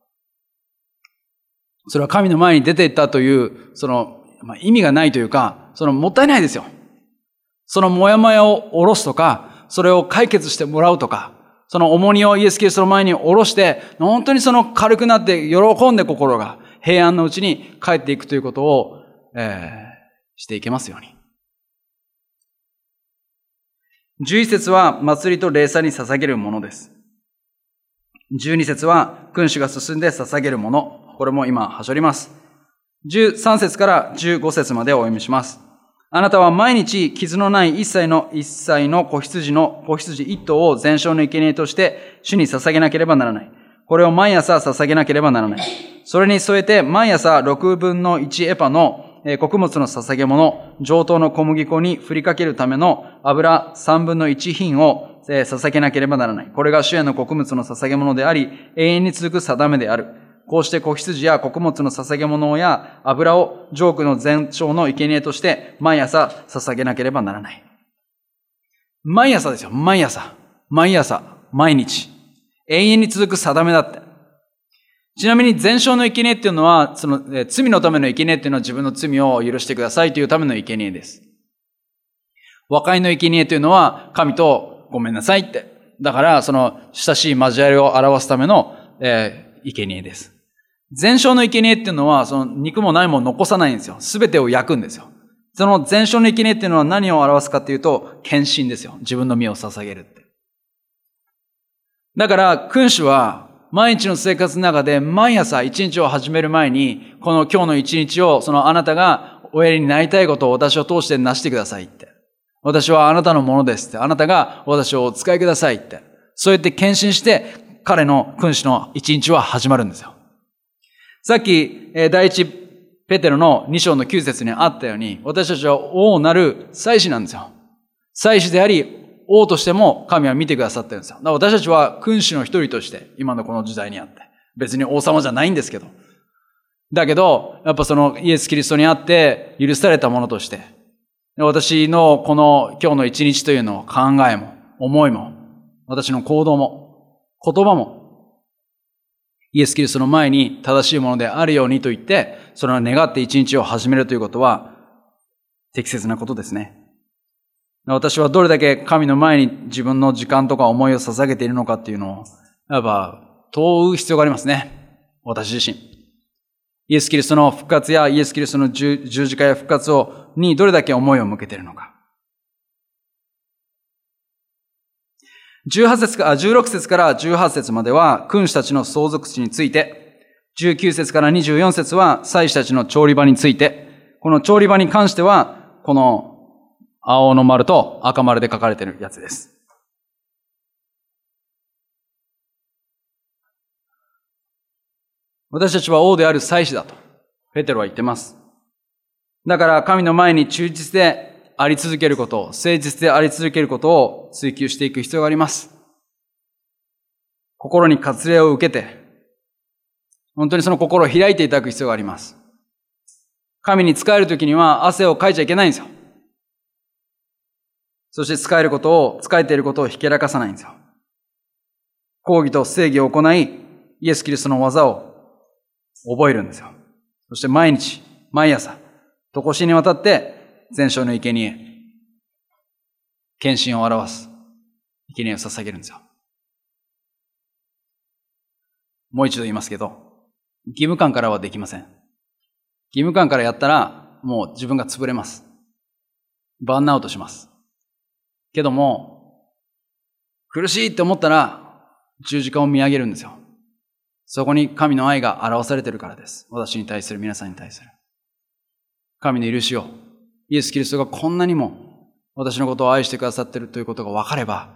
それは神の前に出ていったという、その、まあ、意味がないというか、そのもったいないですよ。そのモヤモヤを下ろすとか、それを解決してもらうとか、その重荷をイエス・キリストの前に下ろして、本当にその軽くなって喜んで心が、 平安のうちに帰っていくということを、えー、していけますように。じゅういち節は祭りと礼祭に捧げるものです。じゅうに節は君主が進んで捧げるもの。これも今、はしょります。じゅうさん節からじゅうご節までお読みします。あなたは毎日傷のない一切の一切の子羊の子羊一頭を全焼の生贄として主に捧げなければならない。これを毎朝捧げなければならない。それに添えて毎朝六分の一エパの穀物の捧げ物、上等の小麦粉に振りかけるための油三分の一品を捧げなければならない。これが主への穀物の捧げ物であり、永遠に続く定めである。こうして子羊や穀物の捧げ物や油をジョークの全焼の生贄として毎朝捧げなければならない。毎朝ですよ。毎朝。毎朝。毎日。永遠に続く定めだって。ちなみに全焼の生贄っていうのは、その、え罪のための生贄っていうのは自分の罪を許してくださいというための生贄です。和解の生贄というのは、神とごめんなさいって。だから、その、親しい交わりを表すための、えー、生贄です。全焼の生贄っていうのは、その肉も何も残さないんですよ。すべてを焼くんですよ。その全焼の生贄っていうのは何を表すかっていうと、献身ですよ。自分の身を捧げるって。だから、君主は、毎日の生活の中で毎朝一日を始める前に、この今日の一日を、そのあなたがおやりになりたいことを私を通してなしてくださいって。私はあなたのものですって。あなたが私をお使いくださいって。そうやって献身して、彼の君主の一日は始まるんですよ。さっき、第一ペテロのに章のきゅう節にあったように、私たちは王なる祭司なんですよ。祭司であり、王としても神は見てくださってるんですよ。だから私たちは君主の一人として、今のこの時代にあって、別に王様じゃないんですけど。だけど、やっぱそのイエス・キリストにあって許されたものとして、私のこの今日の一日というのを考えも、思いも、私の行動も、言葉も、イエス・キリストの前に正しいものであるようにと言って、それを願って一日を始めるということは、適切なことですね。私はどれだけ神の前に自分の時間とか思いを捧げているのかっていうのを、やっぱ問う必要がありますね。私自身。イエス・キリストの復活やイエス・キリストの十字架や復活をにどれだけ思いを向けているのか。じゅうはち節か、じゅうろく節からじゅうはち節までは君主たちの相続地について、じゅうきゅう節からにじゅうよん節は祭司たちの調理場について、この調理場に関しては、この青の丸と赤丸で書かれているやつです。私たちは王である祭司だと、ペテロは言ってます。だから神の前に忠実であり続けることを、誠実であり続けることを追求していく必要があります。心に割礼を受けて、本当にその心を開いていただく必要があります。神に仕えるときには汗をかいちゃいけないんですよ。そして仕えることを、仕えていることをひけらかさないんですよ。公義と正義を行い、イエス・キリストの技を覚えるんですよ。そして毎日、毎朝、とこしにわたって全焼の生贄、献身を表す生贄を捧げるんですよ。もう一度言いますけど、義務感からはできません。義務感からやったら、もう自分が潰れます。バーンアウトします。けども、苦しいって思ったら、十字架を見上げるんですよ。そこに神の愛が表されているからです。私に対する、皆さんに対する。神の許しを、イエス・キリストがこんなにも私のことを愛してくださっているということが分かれば、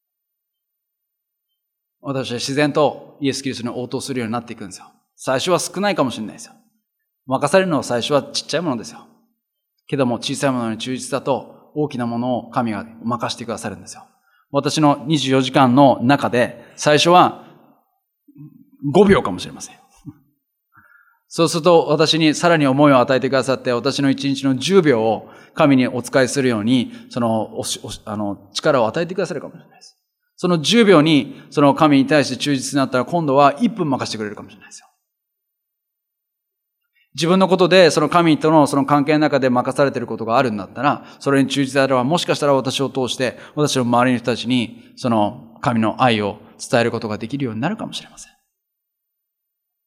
私は自然とイエス・キリストに応答するようになっていくんですよ。最初は少ないかもしれないですよ。任されるのは最初はちっちゃいものですよ。けども小さいものに忠実だと、大きなものを神が任せてくださるんですよ。私のにじゅうよじかんの中で、最初はごびょうかもしれません。そうすると私にさらに思いを与えてくださって、私のいちにちのじゅうびょうを神にお仕えするように、その、おしおしあの力を与えてくださるかもしれないです。そのじゅうびょうに、その神に対して忠実になったら、今度はいっぷん任せてくれるかもしれないですよ。自分のことで、その神とのその関係の中で任されていることがあるんだったら、それに忠実であれば、もしかしたら私を通して、私の周りの人たちに、その神の愛を伝えることができるようになるかもしれません。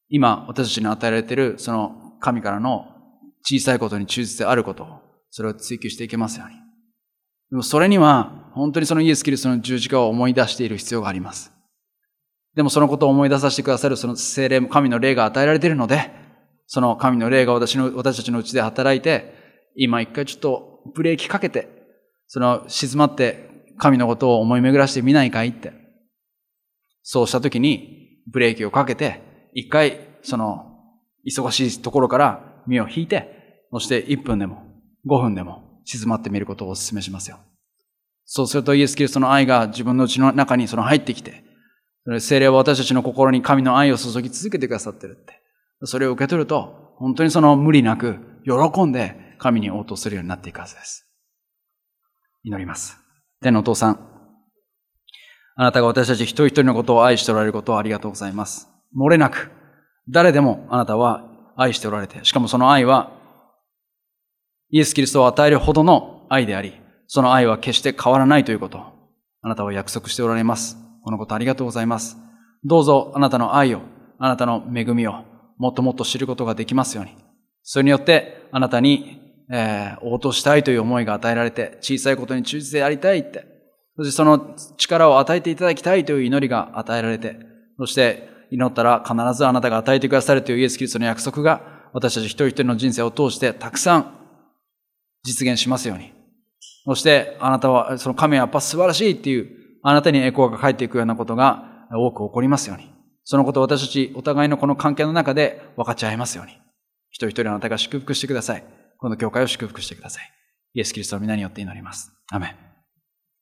今私たちに与えられているその神からの小さいことに忠実であることを、それを追求していけますように。でもそれには本当にそのイエス・キリストの十字架を思い出している必要があります。でもそのことを思い出させてくださるその聖霊、神の霊が与えられているので、その神の霊が私の、私たちのうちで働いて、今一回ちょっとブレーキかけて、その静まって神のことを思い巡らしてみないかいって。そうしたときにブレーキをかけて、一回その忙しいところから身を引いて、そしていっぷんでもごふんでも静まってみることをお勧めしますよ。そうするとイエス・キリストの愛が自分のうちの中にその入ってきて、聖霊は私たちの心に神の愛を注ぎ続けてくださってるって。それを受け取ると、本当にその無理なく喜んで神に応答するようになっていくはずです。祈ります。天のお父さん、あなたが私たち一人一人のことを愛しておられることをありがとうございます。漏れなく、誰でもあなたは愛しておられて、しかもその愛は、イエス・キリストを与えるほどの愛であり、その愛は決して変わらないということを、あなたは約束しておられます。このことありがとうございます。どうぞあなたの愛を、あなたの恵みを、もっともっと知ることができますように。それによって、あなたに、えー、応答したいという思いが与えられて、小さいことに忠実でありたいって、そしてその力を与えていただきたいという祈りが与えられて、そして祈ったら必ずあなたが与えてくださるというイエス・キリストの約束が、私たち一人一人の人生を通してたくさん実現しますように。そしてあなたは、その神はやっぱ素晴らしいっていう、あなたに栄光が返っていくようなことが多く起こりますように。そのことを私たちお互いのこの関係の中で分かち合いますように。一人一人あなたが祝福してください。この教会を祝福してください。イエス・キリストの皆によって祈ります。アメン。